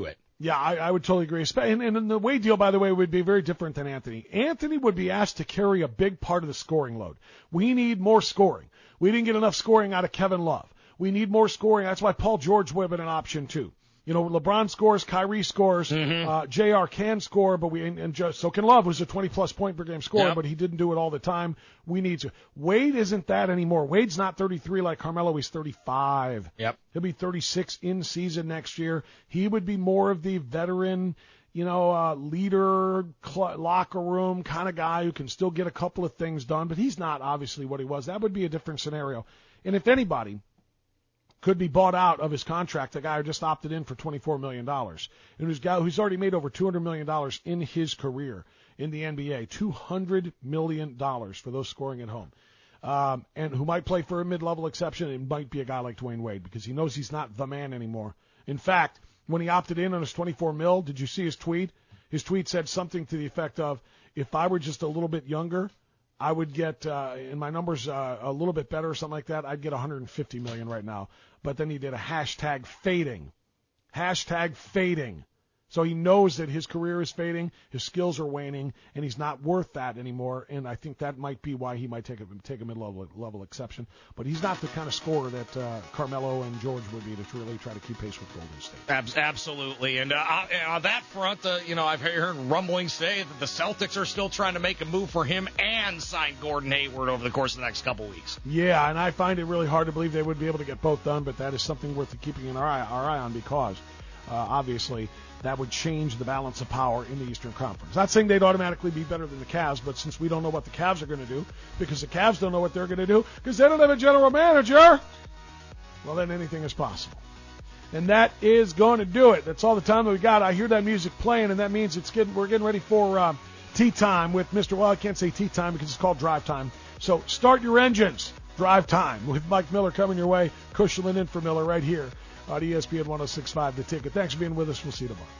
Yeah, I, I would totally agree. And, and the Wade deal, by the way, would be very different than Anthony. Anthony would be asked to carry a big part of the scoring load. We need more scoring. We didn't get enough scoring out of Kevin Love. We need more scoring. That's why Paul George would have been an option, too. You know, LeBron scores, Kyrie scores, mm-hmm. uh, J R can score, but we and, and just, so can Love, who's a twenty-plus point per game scorer, yep. but he didn't do it all the time. We need to. Wade isn't that anymore. Wade's not thirty-three like Carmelo. He's thirty-five. Yep. He'll be thirty-six in season next year. He would be more of the veteran, you know, uh, leader, cl- locker room kind of guy who can still get a couple of things done, but he's not obviously what he was. That would be a different scenario. And if anybody could be bought out of his contract, the guy who just opted in for twenty-four million dollars, and who's, guy, who's already made over two hundred million dollars in his career in the N B A, two hundred million dollars for those scoring at home, um, and who might play for a mid-level exception, it might be a guy like Dwayne Wade because he knows he's not the man anymore. In fact, when he opted in on his twenty-four mil, did you see his tweet? His tweet said something to the effect of, if I were just a little bit younger, I would get, uh, and my numbers uh, a little bit better or something like that, I'd get one hundred fifty million dollars right now. But then he did a hashtag fading. Hashtag fading. So he knows that his career is fading, his skills are waning, and he's not worth that anymore. And I think that might be why he might take a, take a mid-level level exception. But he's not the kind of scorer that uh, Carmelo and George would be to really try to keep pace with Golden State. Ab- absolutely. And uh, on that front, uh, you know, I've heard rumblings say that the Celtics are still trying to make a move for him and sign Gordon Hayward over the course of the next couple weeks. Yeah, and I find it really hard to believe they would be able to get both done, but that is something worth keeping an eye, our eye on because, uh, obviously, that would change the balance of power in the Eastern Conference. Not saying they'd automatically be better than the Cavs, but since we don't know what the Cavs are going to do, because the Cavs don't know what they're going to do, because they don't have a general manager, well, then anything is possible. And that is going to do it. That's all the time that we got. I hear that music playing, and that means it's getting we're getting ready for uh, tea time with Mister Well, I can't say tea time because it's called drive time. So start your engines. Drive time with Mike Miller coming your way. Cushman in for Miller right here on E S P N one oh six point five The Ticket. Thanks for being with us. We'll see you tomorrow.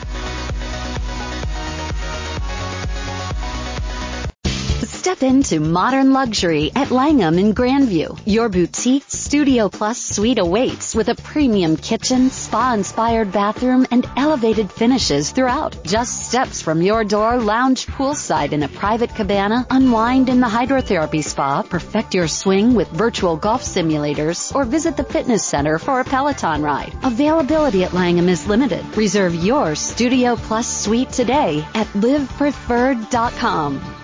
Step into modern luxury at Langham in Grandview. Your boutique Studio Plus suite awaits with a premium kitchen, spa-inspired bathroom, and elevated finishes throughout. Just steps from your door, lounge poolside in a private cabana, unwind in the hydrotherapy spa, perfect your swing with virtual golf simulators, or visit the fitness center for a Peloton ride. Availability at Langham is limited. Reserve your Studio Plus suite today at live preferred dot com.